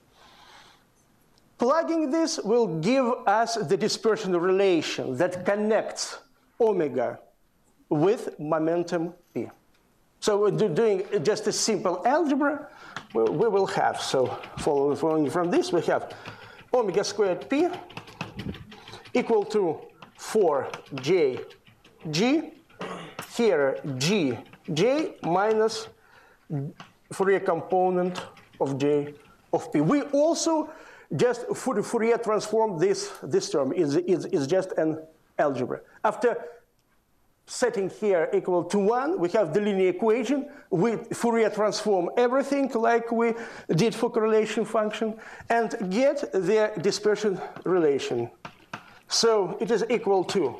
Plugging this will give us the dispersion relation that connects omega with momentum p. So doing just a simple algebra, we will have, so following from this, we have omega squared p equal to four j g, here g j minus Fourier component of j of p. We also just Fourier transform this, this term, is is is just an algebra. After setting here equal to one, we have the linear equation. We Fourier transform everything like we did for correlation function and get the dispersion relation. So it is equal to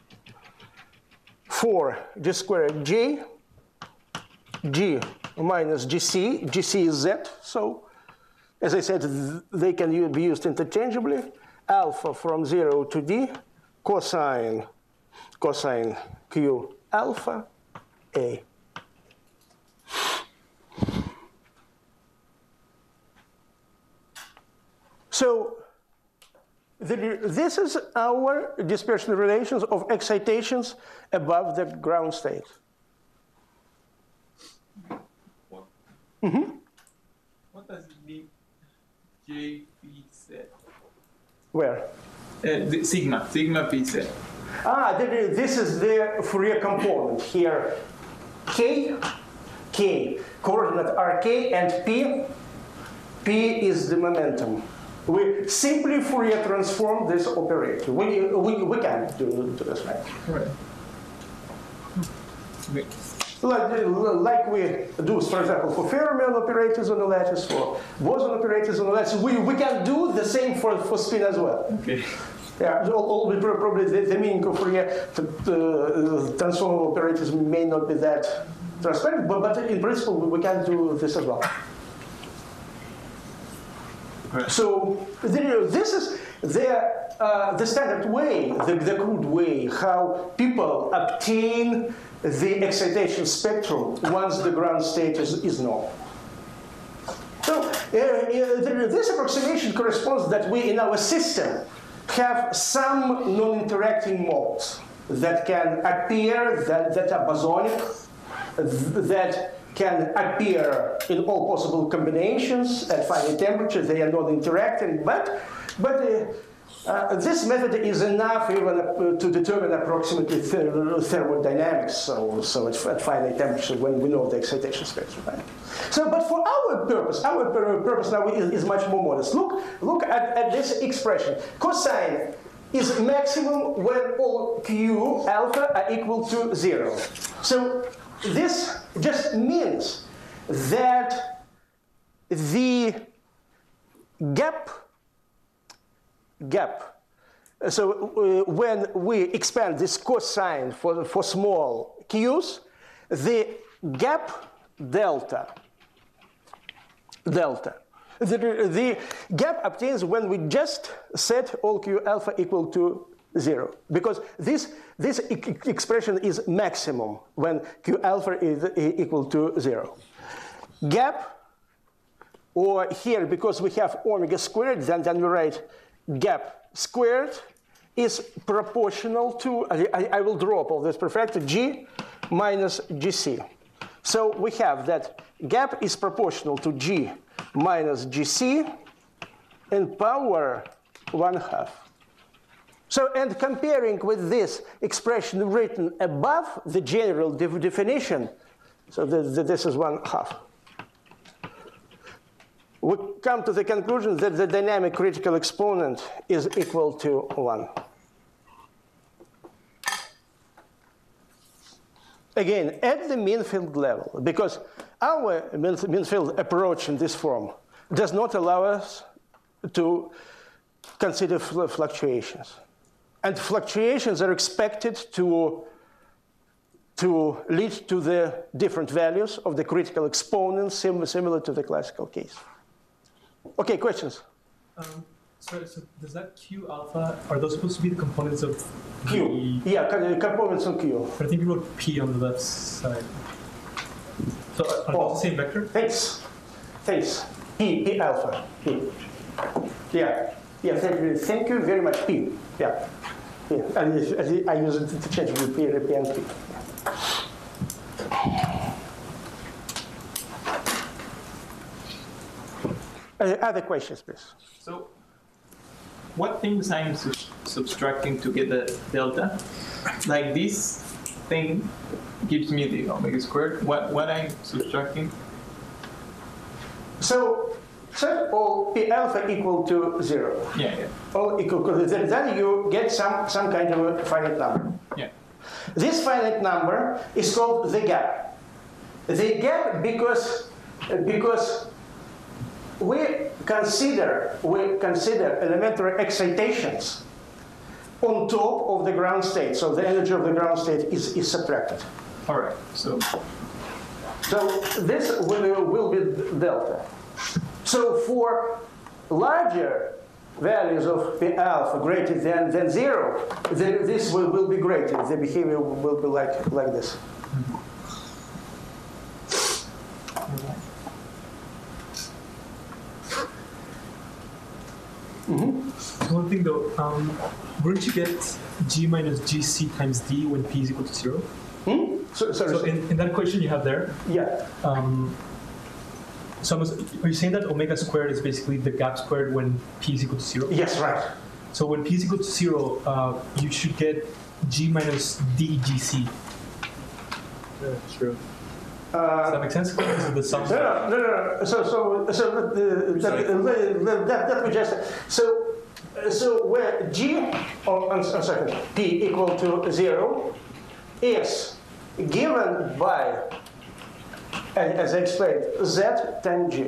four g squared j, g minus gc, gc is z. So as I said, they can be used interchangeably. Alpha from zero to d, cosine, cosine q alpha a. So the, this is our dispersion relations of excitations above the ground state. What, Mm-hmm. what does it mean? J P Z. Where? Uh, the sigma, sigma P Z. Ah, this is the Fourier component here. K, K, coordinate R K, and P. P is the momentum. We simply Fourier transform this operator. We, we, we can do, do this, right? Right. Okay. Like, like we do, for example, for fermion operators on the lattice, for boson operators on the lattice, we, we can do the same for, for spin as well. Okay. Yeah, all, all, probably the, the meaning of Fourier uh, transform operators may not be that transparent, but, but in principle we can do this as well. Right. So this is the, uh, the standard way, the, the crude way, how people obtain the excitation spectrum once the ground state is, is known. So uh, this approximation corresponds that we in our system have some non-interacting modes that can appear, that, that are bosonic, that can appear in all possible combinations at finite temperature. They are not interacting, but But uh, uh, this method is enough even uh, to determine approximately ther thermodynamics, so, so at, at finite temperature when we know the excitation spectrum. Right? So, but for our purpose, our pur purpose now is, is much more modest. Look, look at, at this expression. Cosine is maximum when all Q alpha are equal to zero. So this just means that the gap, gap, so uh, when we expand this cosine for, for small q's, the gap delta, delta, the, the gap obtains when we just set all q alpha equal to zero, because this, this e expression is maximum when q alpha is equal to zero. Gap, or here, because we have omega squared, then, then we write gap squared is proportional to, I, I will drop all this perfected, G minus G C. So we have that gap is proportional to G minus G C in power one half. So, and comparing with this expression written above the general de definition, so the, the, this is one half. We come to the conclusion that the dynamic critical exponent is equal to one. Again, at the mean field level, because our mean field approach in this form does not allow us to consider fluctuations. And fluctuations are expected to, to lead to the different values of the critical exponent, sim similar to the classical case. Okay, questions? Um, sorry, so does that Q alpha, are those supposed to be the components of Q? The, yeah, components of Q. I think you wrote P on the left side. So are Oh, those the same vector? Thanks. Thanks. P, P alpha. P. Yeah. Yeah, thank you, thank you very much. P. Yeah. Yeah. I, I, I use it to change with P, P and P. Uh, other questions, please. So, what things I'm su subtracting to get the delta? Like this thing gives me the omega squared. What what I'm subtracting? So set all P alpha equal to zero. Yeah, yeah. All equal to zero. Then you get some some kind of a finite number. Yeah. This finite number is called the gap. The gap because because we consider we consider elementary excitations on top of the ground state. So the energy of the ground state is, is subtracted. All right. So So this will, will be delta. So for larger values of P alpha greater than, than zero, the, this will, will be greater. The behavior will be like, like this. Mm-hmm. One thing though, um, wouldn't you get G minus G C times D when P is equal to zero? Hmm? So, sorry, So in, in that equation you have there, yeah. um, so was, are you saying that omega squared is basically the gap squared when P is equal to zero? Yes, right. So when P is equal to zero, uh, you should get G minus D G C. yeah, true. Does that Uh, make sense? Because of the sum. no, no, no, no. So, so, so uh, that, uh, that, that we just so, uh, so where G on, on, on second P equal to zero is given by, as I explained, Z times G.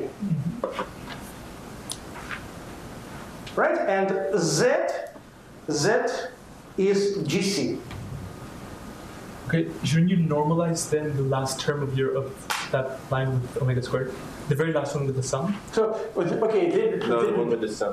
Right? And Z, Z is G C. Okay, shouldn't you normalize then the last term of your of that line with omega squared? The very last one with the sum? So, okay, the, No, the one the, with the sum.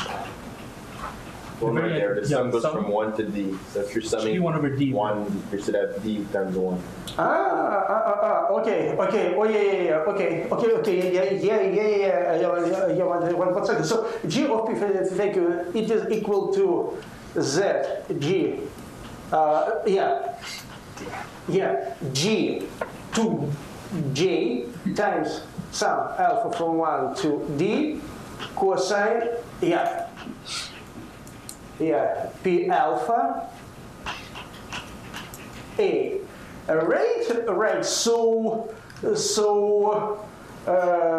One very right there. The end, sum yeah, goes sum. from one to D. So if you're Should be summing one over D. one, you should have D times one. ah, ah, ah, ah, okay, okay, oh yeah, yeah, yeah, okay, okay, okay, yeah, yeah, yeah, yeah, yeah, yeah, yeah, one, one, one second. So G of P, thank you, it is equal to Z, G, uh, yeah, yeah, G to J times sum alpha from one to D cosine, yeah, yeah, P alpha A. Right, right. So, so. Uh,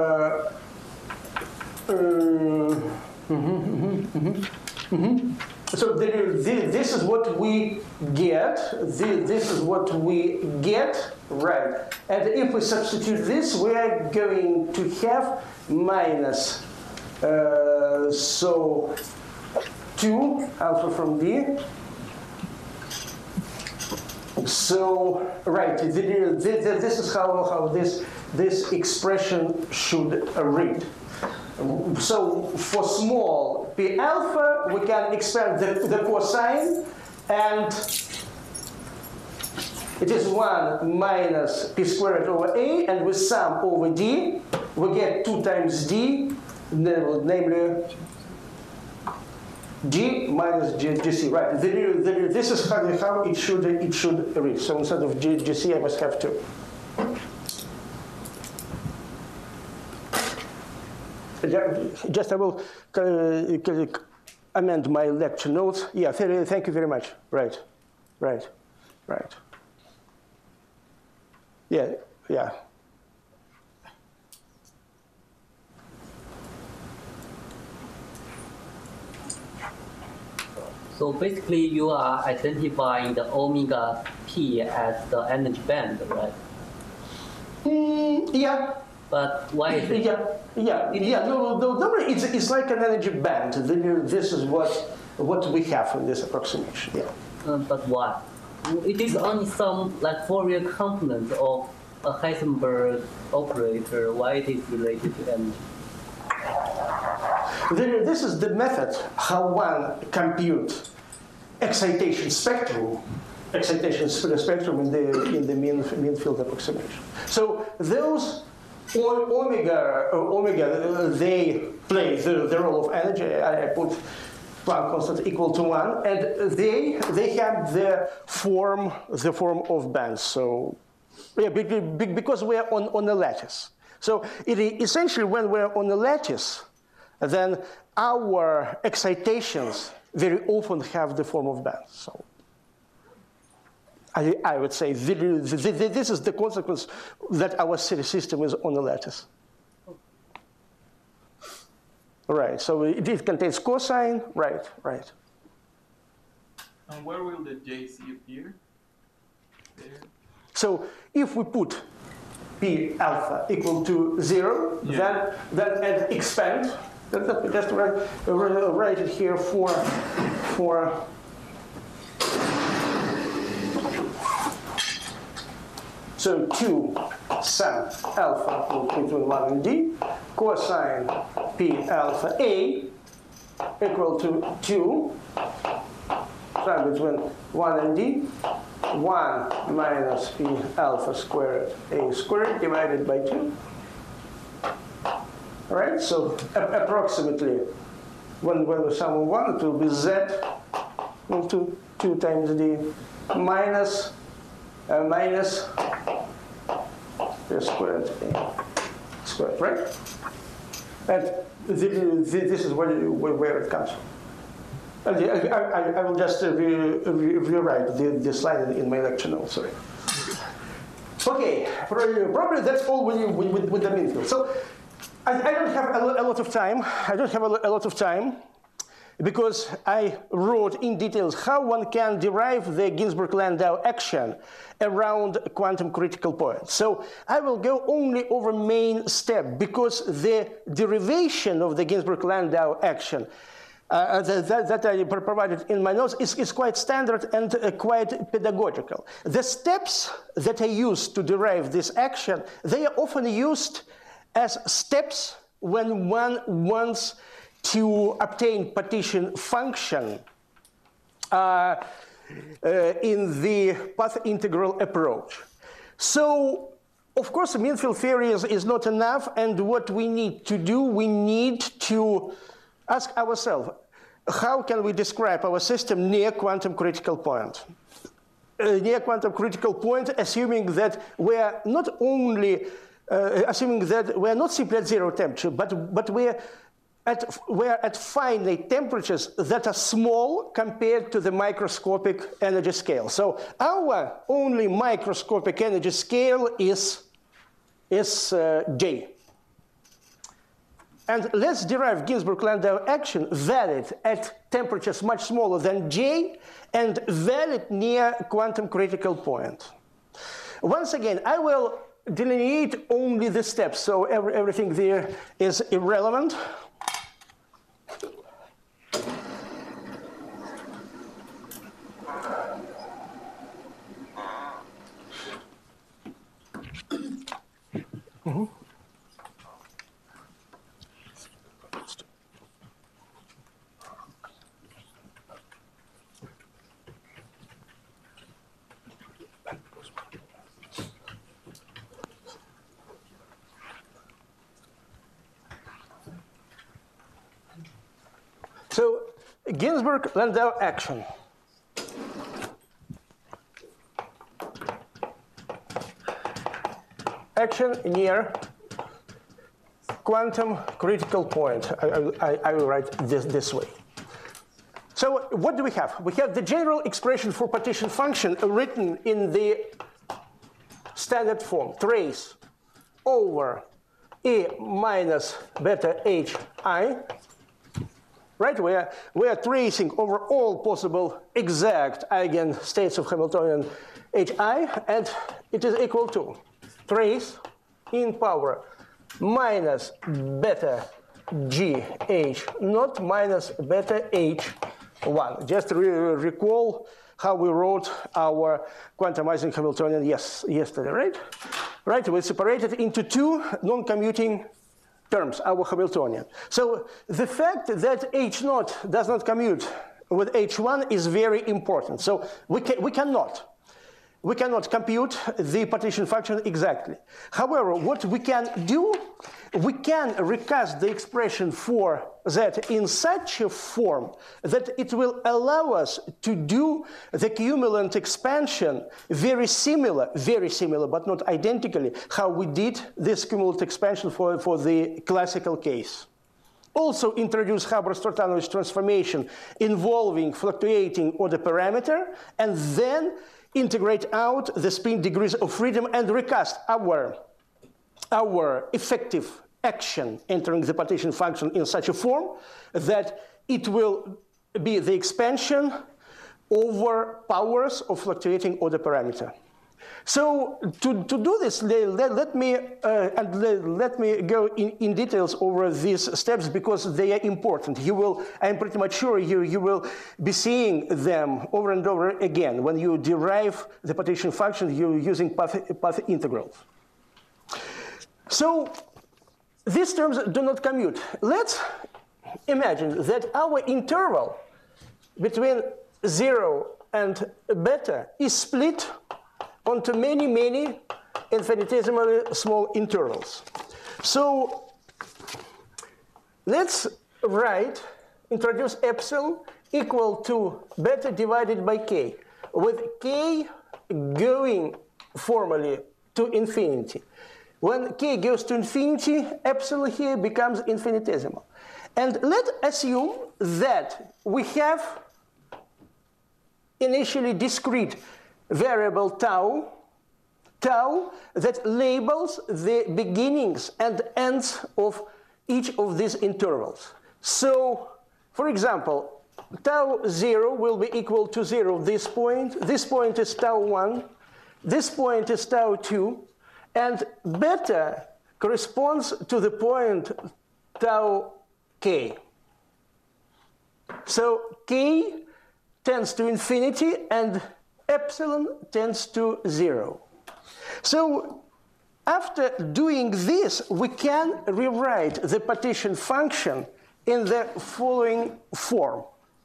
uh, mm-hmm, mm-hmm, mm-hmm. So this is what we get. This is what we get, right? And if we substitute this, we are going to have minus. Uh, so two alpha from D. So right, this is how how this this expression should read. So for small p alpha, we can expand the, the cosine, and it is one minus p squared over a, and we sum over d, we get two times d, namely d minus g, gc, right? The, the, this is how, how it should it should read. So instead of g, gc, I must have two. Just I will uh, amend my lecture notes. Yeah, thank you very much. Right, right, right. Yeah, yeah. So basically, you are identifying the omega p as the energy band, right? Mm, yeah. But why is it? Yeah, yeah, yeah. No, no, no, it's, it's like an energy band. This is what what we have in this approximation. Yeah. Uh, but why? It is only some like Fourier component of a Heisenberg operator. Why it is related to energy? This is the method how one compute excitation spectrum, excitation spectrum in the in the mean mean field approximation. So those omega omega they play the, the role of energy. I put Planck constant equal to one, and they they have the form the form of bands. So yeah, because we are on on a lattice. So it essentially when we're on a lattice, then our excitations very often have the form of bands. So I, I would say this is the consequence that our system is on a lattice. Right, so it, it contains cosine, right, right. And where will the J C appear? There. So if we put P alpha equal to zero, yeah. then, then and expand, just write, write it here for, for so two sum alpha between one and d, cosine P alpha A equal to two, sum between one and d, one minus P alpha squared A squared divided by two. All right, so approximately when, when we sum of one, it will be z equal to two times d minus uh, minus P squared A squared, right? And this is where, where it comes from. I, I, I will just uh, re, re, rewrite the, the slide in my lecture notes, sorry. Okay, probably that's all with, with, with the mean field. So I, I don't have a lot of time. I don't have a lot of time because I wrote in details how one can derive the Ginzburg-Landau action around a quantum critical point. So I will go only over main step because the derivation of the Ginzburg-Landau action Uh, that, that I provided in my notes is, is quite standard and uh, quite pedagogical. The steps that I use to derive this action, they are often used as steps when one wants to obtain partition function uh, uh, in the path integral approach. So, of course, mean field theory is, is not enough, and what we need to do, we need to ask ourselves, how can we describe our system near quantum critical point? Uh, near quantum critical point, assuming that we are not only, uh, assuming that we are not simply at zero temperature, but, but we are at, where at finite temperatures that are small compared to the microscopic energy scale. So our only microscopic energy scale is, is uh, J. And let's derive Ginzburg-Landau action valid at temperatures much smaller than J and valid near quantum critical point. Once again, I will delineate only the steps, so every, everything there is irrelevant. Mm-hmm. So, Ginzburg-Landau action. Action near quantum critical point. I, I, I will write this this way. So, what do we have? We have the general expression for partition function written in the standard form, trace over E minus beta hi. Right, we are, we are tracing over all possible exact eigenstates of Hamiltonian Hi, and it is equal to trace in power minus beta G H naught minus beta H one. Just re recall how we wrote our quantumizing Hamiltonian yes, yesterday, right? Right, we separated into two non-commuting terms, our Hamiltonian. So the fact that H naught does not commute with H one is very important. So we, can, we cannot. We cannot compute the partition function exactly. However, what we can do, we can recast the expression for that in such a form that it will allow us to do the cumulant expansion very similar, very similar, but not identically, how we did this cumulant expansion for, for the classical case. Also introduce Haber-Stortanovich transformation involving fluctuating order parameter, and then integrate out the spin degrees of freedom and recast our, our effective action entering the partition function in such a form that it will be the expansion over powers of fluctuating order parameter. So to, to do this, let, let me uh, and let, let me go in, in details over these steps because they are important. You will, I'm pretty much sure you, you will be seeing them over and over again when you derive the partition function you're using path, path integrals. So these terms do not commute. Let's imagine that our interval between zero and beta is split onto many, many infinitesimally small intervals. So let's write, introduce epsilon equal to beta divided by k, with k going formally to infinity. When k goes to infinity, epsilon here becomes infinitesimal. And let's assume that we have initially discrete variable tau, tau that labels the beginnings and ends of each of these intervals. So, for example, tau zero will be equal to zero this point, this point is tau one, this point is tau two, and beta corresponds to the point tau k. So k tends to infinity and epsilon tends to zero. So after doing this, we can rewrite the partition function in the following form.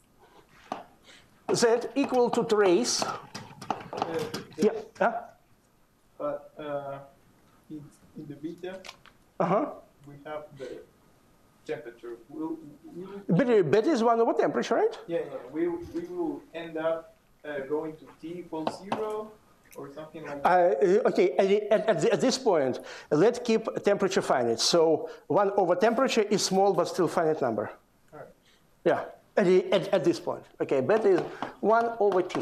Z equal to trace. Uh, Yeah. Huh? But uh, in, in the beta, Uh-huh. we have the temperature. We'll, we'll, Beta, beta is one over temperature, right? yeah, yeah. We, we will end up uh, going to T equals zero or something like that? Uh, okay, at, at, at this point, let's keep temperature finite. So one over temperature is small but still finite number. All right. Yeah, at, the, at, at this point. Okay, beta is one over T.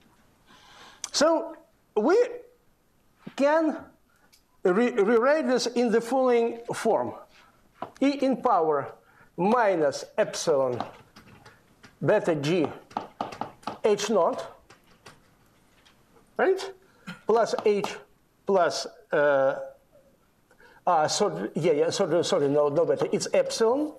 So we can re rewrite this in the following form. E in power minus epsilon beta G H naught, right? Plus H plus, uh, uh, sorry, yeah, yeah, sorry, sorry, no, no beta. It's epsilon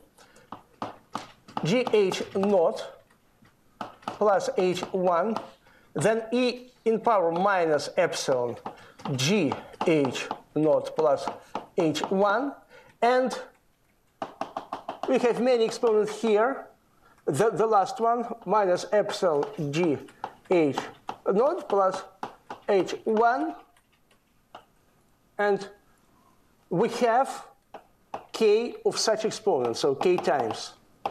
G H naught plus H one, then E in power minus epsilon G H naught plus H one, and we have many exponents here. The, the last one, minus epsilon G H naught plus H one, and we have K of such exponents, so K times.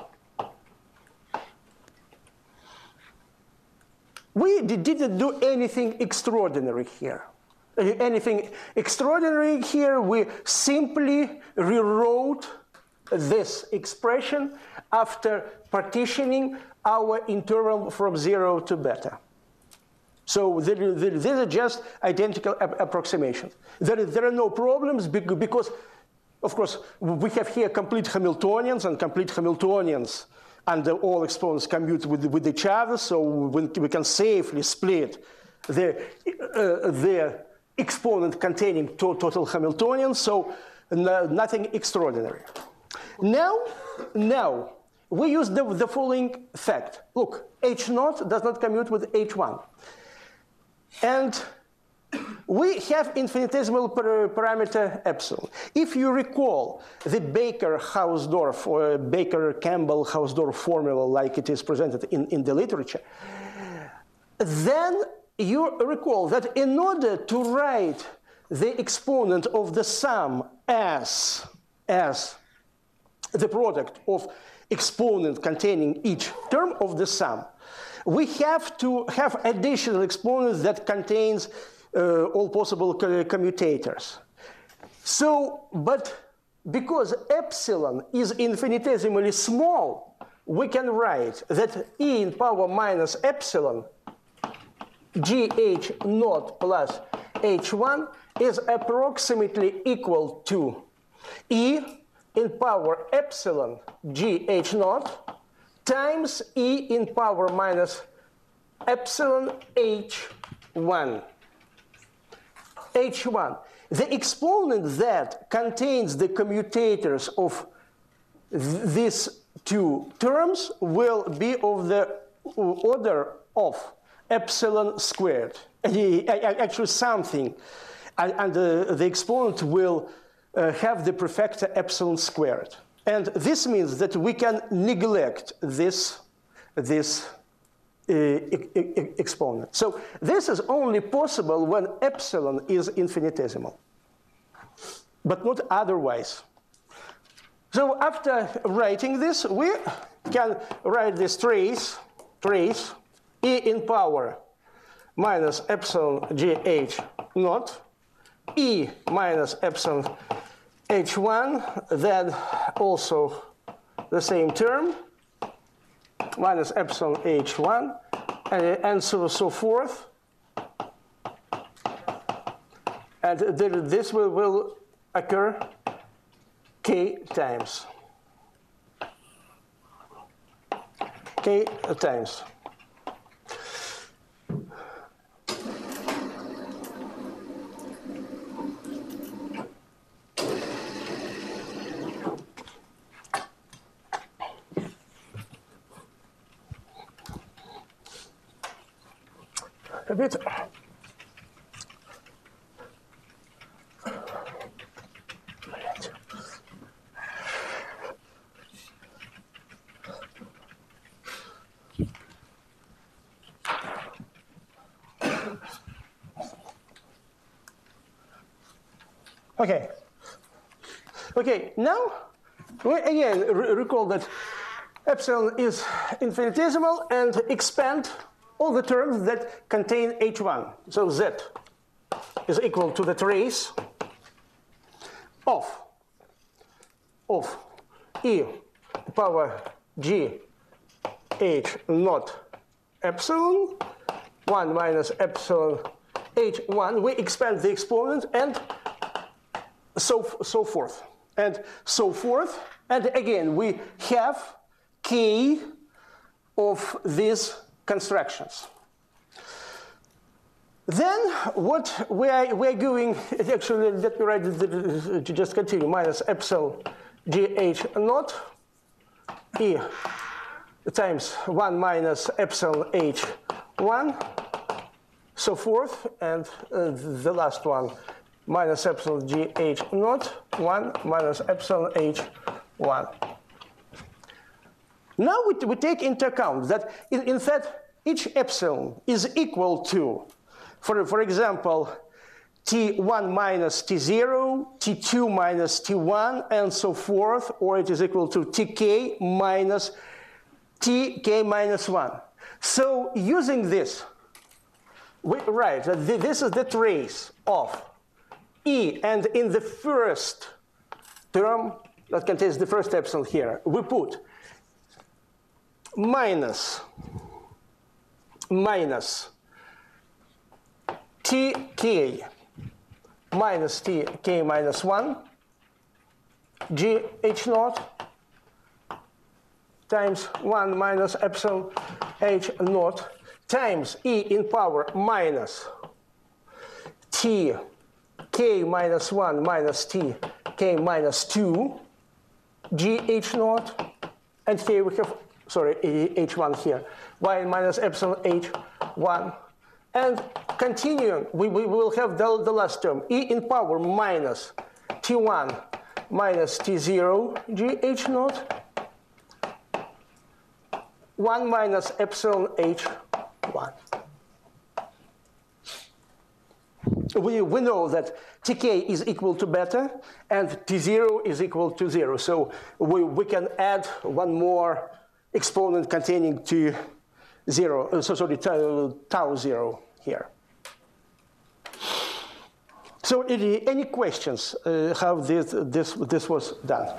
We didn't do anything extraordinary here. Anything extraordinary here, we simply rewrote this expression after partitioning our interval from zero to beta. So there, there, these are just identical ap approximations. There, there are no problems because, of course, we have here complete Hamiltonians, and complete Hamiltonians and all exponents commute with, with each other, so we, we can safely split the, uh, the exponent containing to total Hamiltonians, so no, nothing extraordinary. Now, now, we use the, the following fact. Look, H naught does not commute with H one. And we have infinitesimal par parameter epsilon. If you recall the Baker-Hausdorff or Baker-Campbell-Hausdorff formula like it is presented in, in the literature, then you recall that in order to write the exponent of the sum as, as the product of exponent containing each term of the sum, we have to have additional exponents that contains uh, all possible co commutators. So, but because epsilon is infinitesimally small, we can write that E in power minus epsilon G H naught plus H one is approximately equal to E in power epsilon G H naught times E in power minus epsilon H one. H one. The exponent that contains the commutators of th these two terms will be of the order of epsilon squared. Actually something. And, and the, the exponent will uh, have the prefactor epsilon squared. And this means that we can neglect this, this uh, e e exponent. So this is only possible when epsilon is infinitesimal, but not otherwise. So after writing this, we can write this trace, trace E in power minus epsilon G H naught, E minus epsilon H one, then also the same term, minus epsilon H one, and, and so, so forth. And this will, will occur K times. K times. A bit. Okay. Okay, now we again re recall that epsilon is infinitesimal and expand all the terms that contain H one. So Z, is equal to the trace of, of e to the power g h naught epsilon, one minus epsilon h one. We expand the exponent and so, so forth. And so forth. And again, we have k of these constructions. Then what we are, we are doing, actually, let me write it, to just continue, minus epsilon gh naught e times one minus epsilon h one, so forth, and uh, the last one, minus epsilon gh naught one minus epsilon h one. Now we, we take into account that, in, in fact, each epsilon is equal to, for, for example, T one minus T zero, T two minus T one, and so forth, or it is equal to Tk minus Tk minus one. So using this, we write that this is the trace of E, and in the first term that contains the first epsilon here, we put minus, minus Tk minus Tk minus one gh naught times one minus epsilon h naught times E in power minus T k minus one minus T k minus two gh naught, and here we have, sorry, h one here, y minus epsilon h one. And continuing, we, we will have the, the last term, E in power minus T one minus T zero gh naught, one minus epsilon h one. We, we know that Tk is equal to beta and T zero is equal to zero. So we, we can add one more exponent containing T zero, uh, so sorry, tau, tau zero here. So any, any questions uh, how this, this, this was done?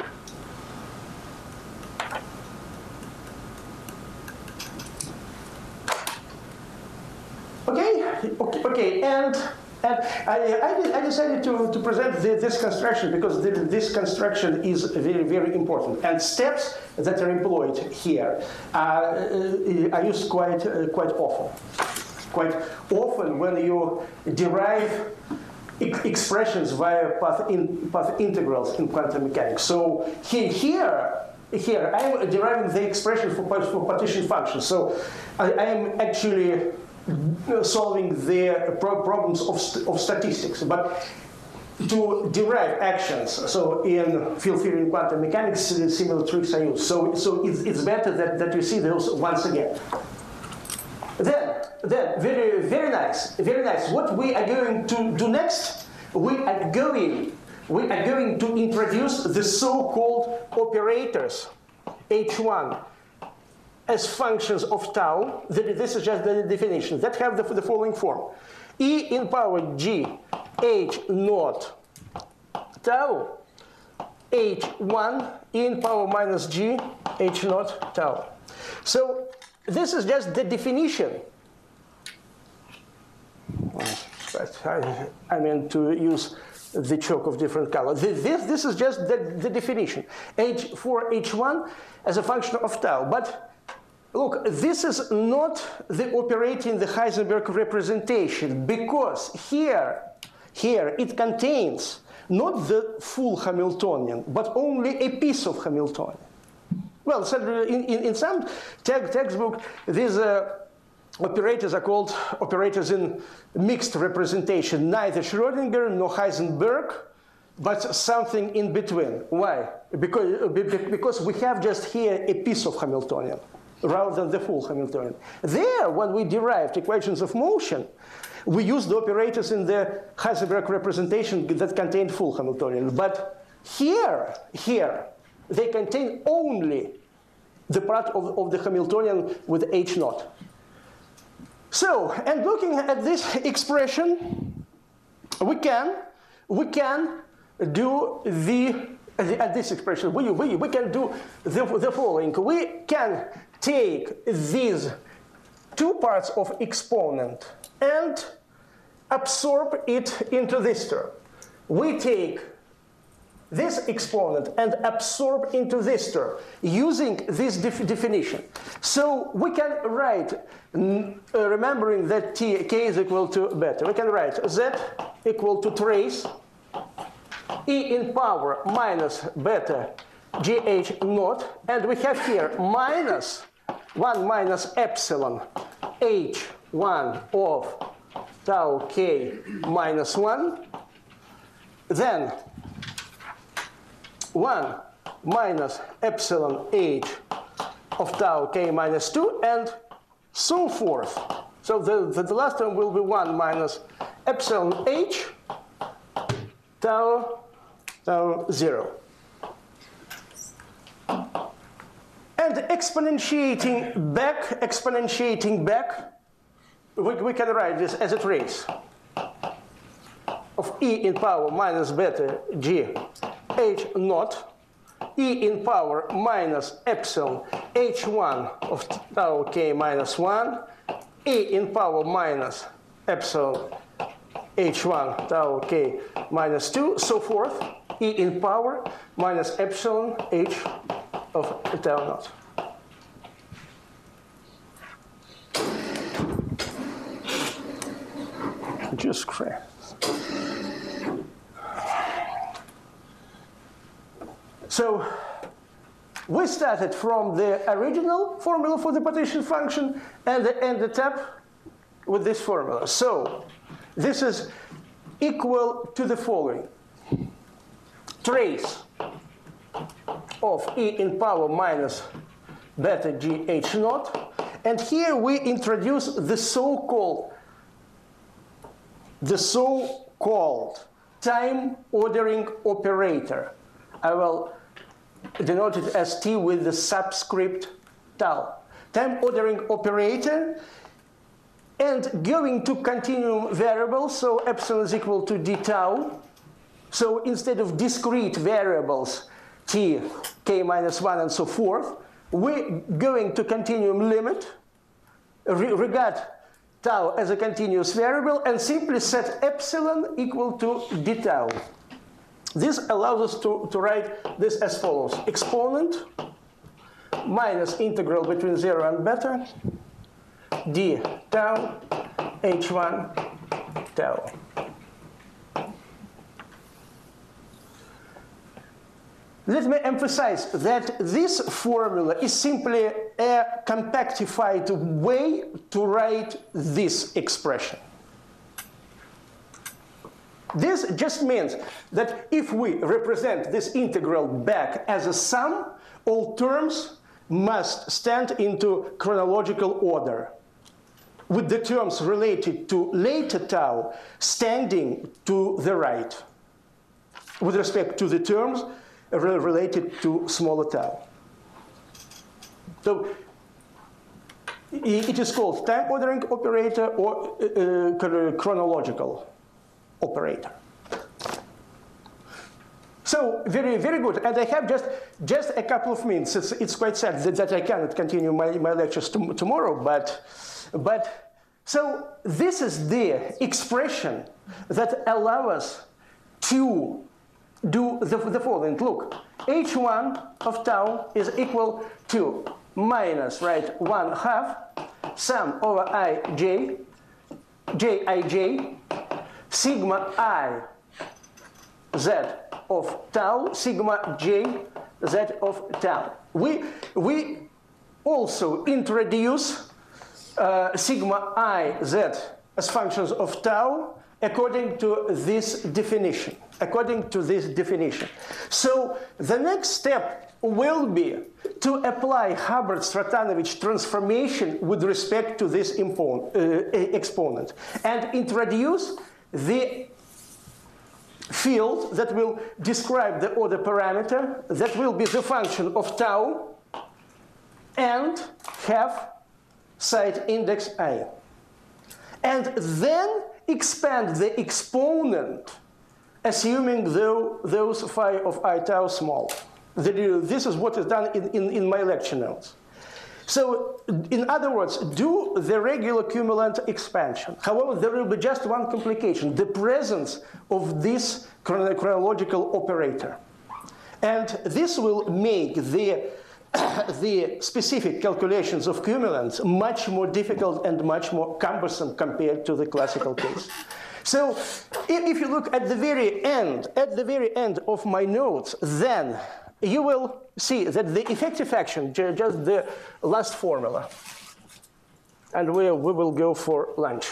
Okay, okay, okay. and And I, I, decided to, to present the, this construction because the, this construction is very, very important. And steps that are employed here uh, are used quite, uh, quite often. Quite often when you derive ex expressions via path, in, path integrals in quantum mechanics. So here, here, here I'm deriving the expression for, for partition functions. So I, I am actually solving the pro problems of, st of statistics, but to derive actions, so in field theory and quantum mechanics, similar tricks are used. So, so it's, it's better that, that you see those once again. Then, then very, very nice, very nice. What we are going to do next, we are going, we are going to introduce the so-called operators, H one, as functions of tau. This is just the definition that have the, the following form: E in power g h naught tau h one E in power minus g h naught tau. So this is just the definition. I, I meant to use the chalk of different color. This, this is just the, the definition. H for H one as a function of tau. But look, this is not the operating the Heisenberg representation, because here, here it contains not the full Hamiltonian, but only a piece of Hamiltonian. Well, so in, in, in some tech, textbook, these uh, operators are called operators in mixed representation, neither Schrödinger nor Heisenberg, but something in between. Why? Because, because we have just here a piece of Hamiltonian, rather than the full Hamiltonian. There, when we derived equations of motion, we used the operators in the Heisenberg representation that contained full Hamiltonian. But here, here, they contain only the part of, of the Hamiltonian with H naught. So, and looking at this expression, we can, we can do the, at this expression, we, we, we can do the, the following. We can take these two parts of exponent and absorb it into this term. We take this exponent and absorb into this term using this def definition. So we can write, uh, remembering that t, k is equal to beta, we can write z equal to trace e in power minus beta gh naught, and we have here minus one minus epsilon h one of tau k minus one, then one minus epsilon h of tau k minus two, and so forth. So the, the, the last term will be one minus epsilon h tau, tau zero. And exponentiating back, exponentiating back, we, we can write this as a trace of e in power minus beta g h naught, e in power minus epsilon h one of tau k minus one, e in power minus epsilon h one tau k minus two, so forth, e in power minus epsilon h of tau naught. Just crash. So we started from the original formula for the partition function and ended up with this formula. So this is equal to the following. Trace of e in power minus beta g h naught. And here we introduce the so-called the so-called time ordering operator. I will denote it as t with the subscript tau. Time ordering operator, and going to continuum variables, so epsilon is equal to d tau. So instead of discrete variables, t, k minus one, and so forth, we're going to continuum limit, re regard tau as a continuous variable, and simply set epsilon equal to d tau. This allows us to, to write this as follows. Exponent minus integral between zero and beta d tau h one tau. Let me emphasize that this formula is simply a compactified way to write this expression. This just means that if we represent this integral back as a sum, all terms must stand into chronological order, with the terms related to later tau standing to the right, with respect to the terms related to smaller tau. So it is called time ordering operator or uh, chronological operator. So very, very good. And I have just, just a couple of minutes. It's, it's quite sad that, that I cannot continue my, my lectures to, tomorrow, but, but so this is the expression that allows us to do the, the following. Look, h one of tau is equal to minus, right, one half sum over ij, jij, sigma I z of tau, sigma j z of tau. We, we also introduce uh, sigma I z as functions of tau according to this definition. According to this definition. So the next step will be to apply Hubbard-Stratanovich transformation with respect to this uh, exponent and introduce the field that will describe the order parameter that will be the function of tau and have side index I. And then expand the exponent, assuming though those phi of I tau small. This is what is done in, in, in my lecture notes. So, in other words, do the regular cumulant expansion. However, there will be just one complication, the presence of this chronological operator. And this will make the, the specific calculations of cumulants much more difficult and much more cumbersome compared to the classical case. So, if you look at the very end, at the very end of my notes, then you will see that the effective action, just the last formula, and we, we will go for lunch.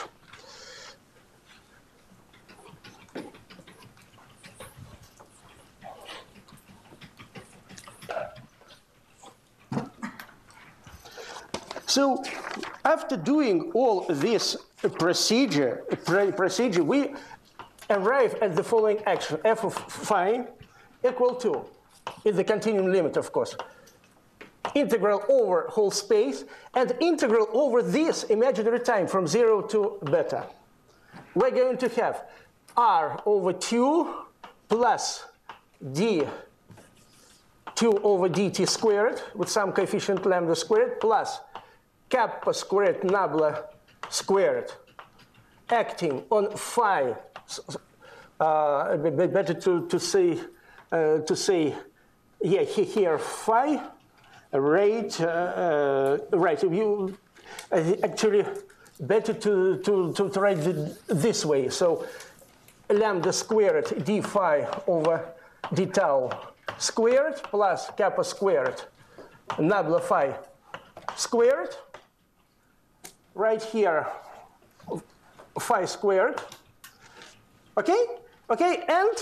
So after doing all this procedure, procedure, we arrive at the following action, f of phi equal to, in the continuum limit, of course, integral over whole space and integral over this imaginary time from zero to beta. We're going to have r over two plus d two over dt squared with some coefficient lambda squared plus kappa squared nabla squared acting on phi. Uh, better to, to say uh, to say yeah here phi right uh, uh, right you uh, actually better to, to, to, to write it this way. So lambda squared d phi over d tau squared plus kappa squared nabla phi squared. Right here, phi squared. Okay, okay, and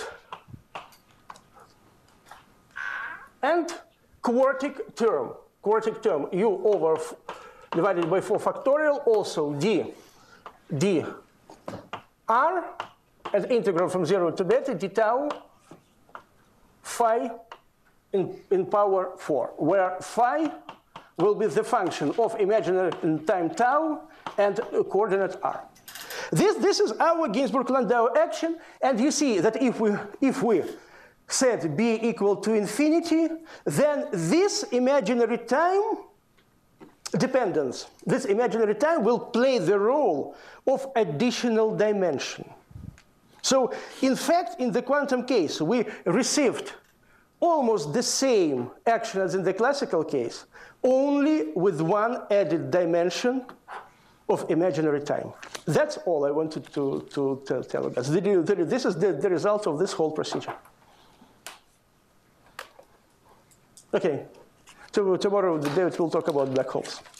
and quartic term, quartic term u over f divided by four factorial, also d d r as integral from zero to beta d tau phi in in power four, where phi will be the function of imaginary time tau and coordinate r. This, this is our Ginzburg-Landau action, and you see that if we, if we set b equal to infinity, then this imaginary time dependence, this imaginary time will play the role of additional dimension. So, in fact, in the quantum case, we received almost the same action as in the classical case, only with one added dimension of imaginary time. That's all I wanted to, to, to tell you guys. This is the, the result of this whole procedure. Okay, so tomorrow David will talk about black holes.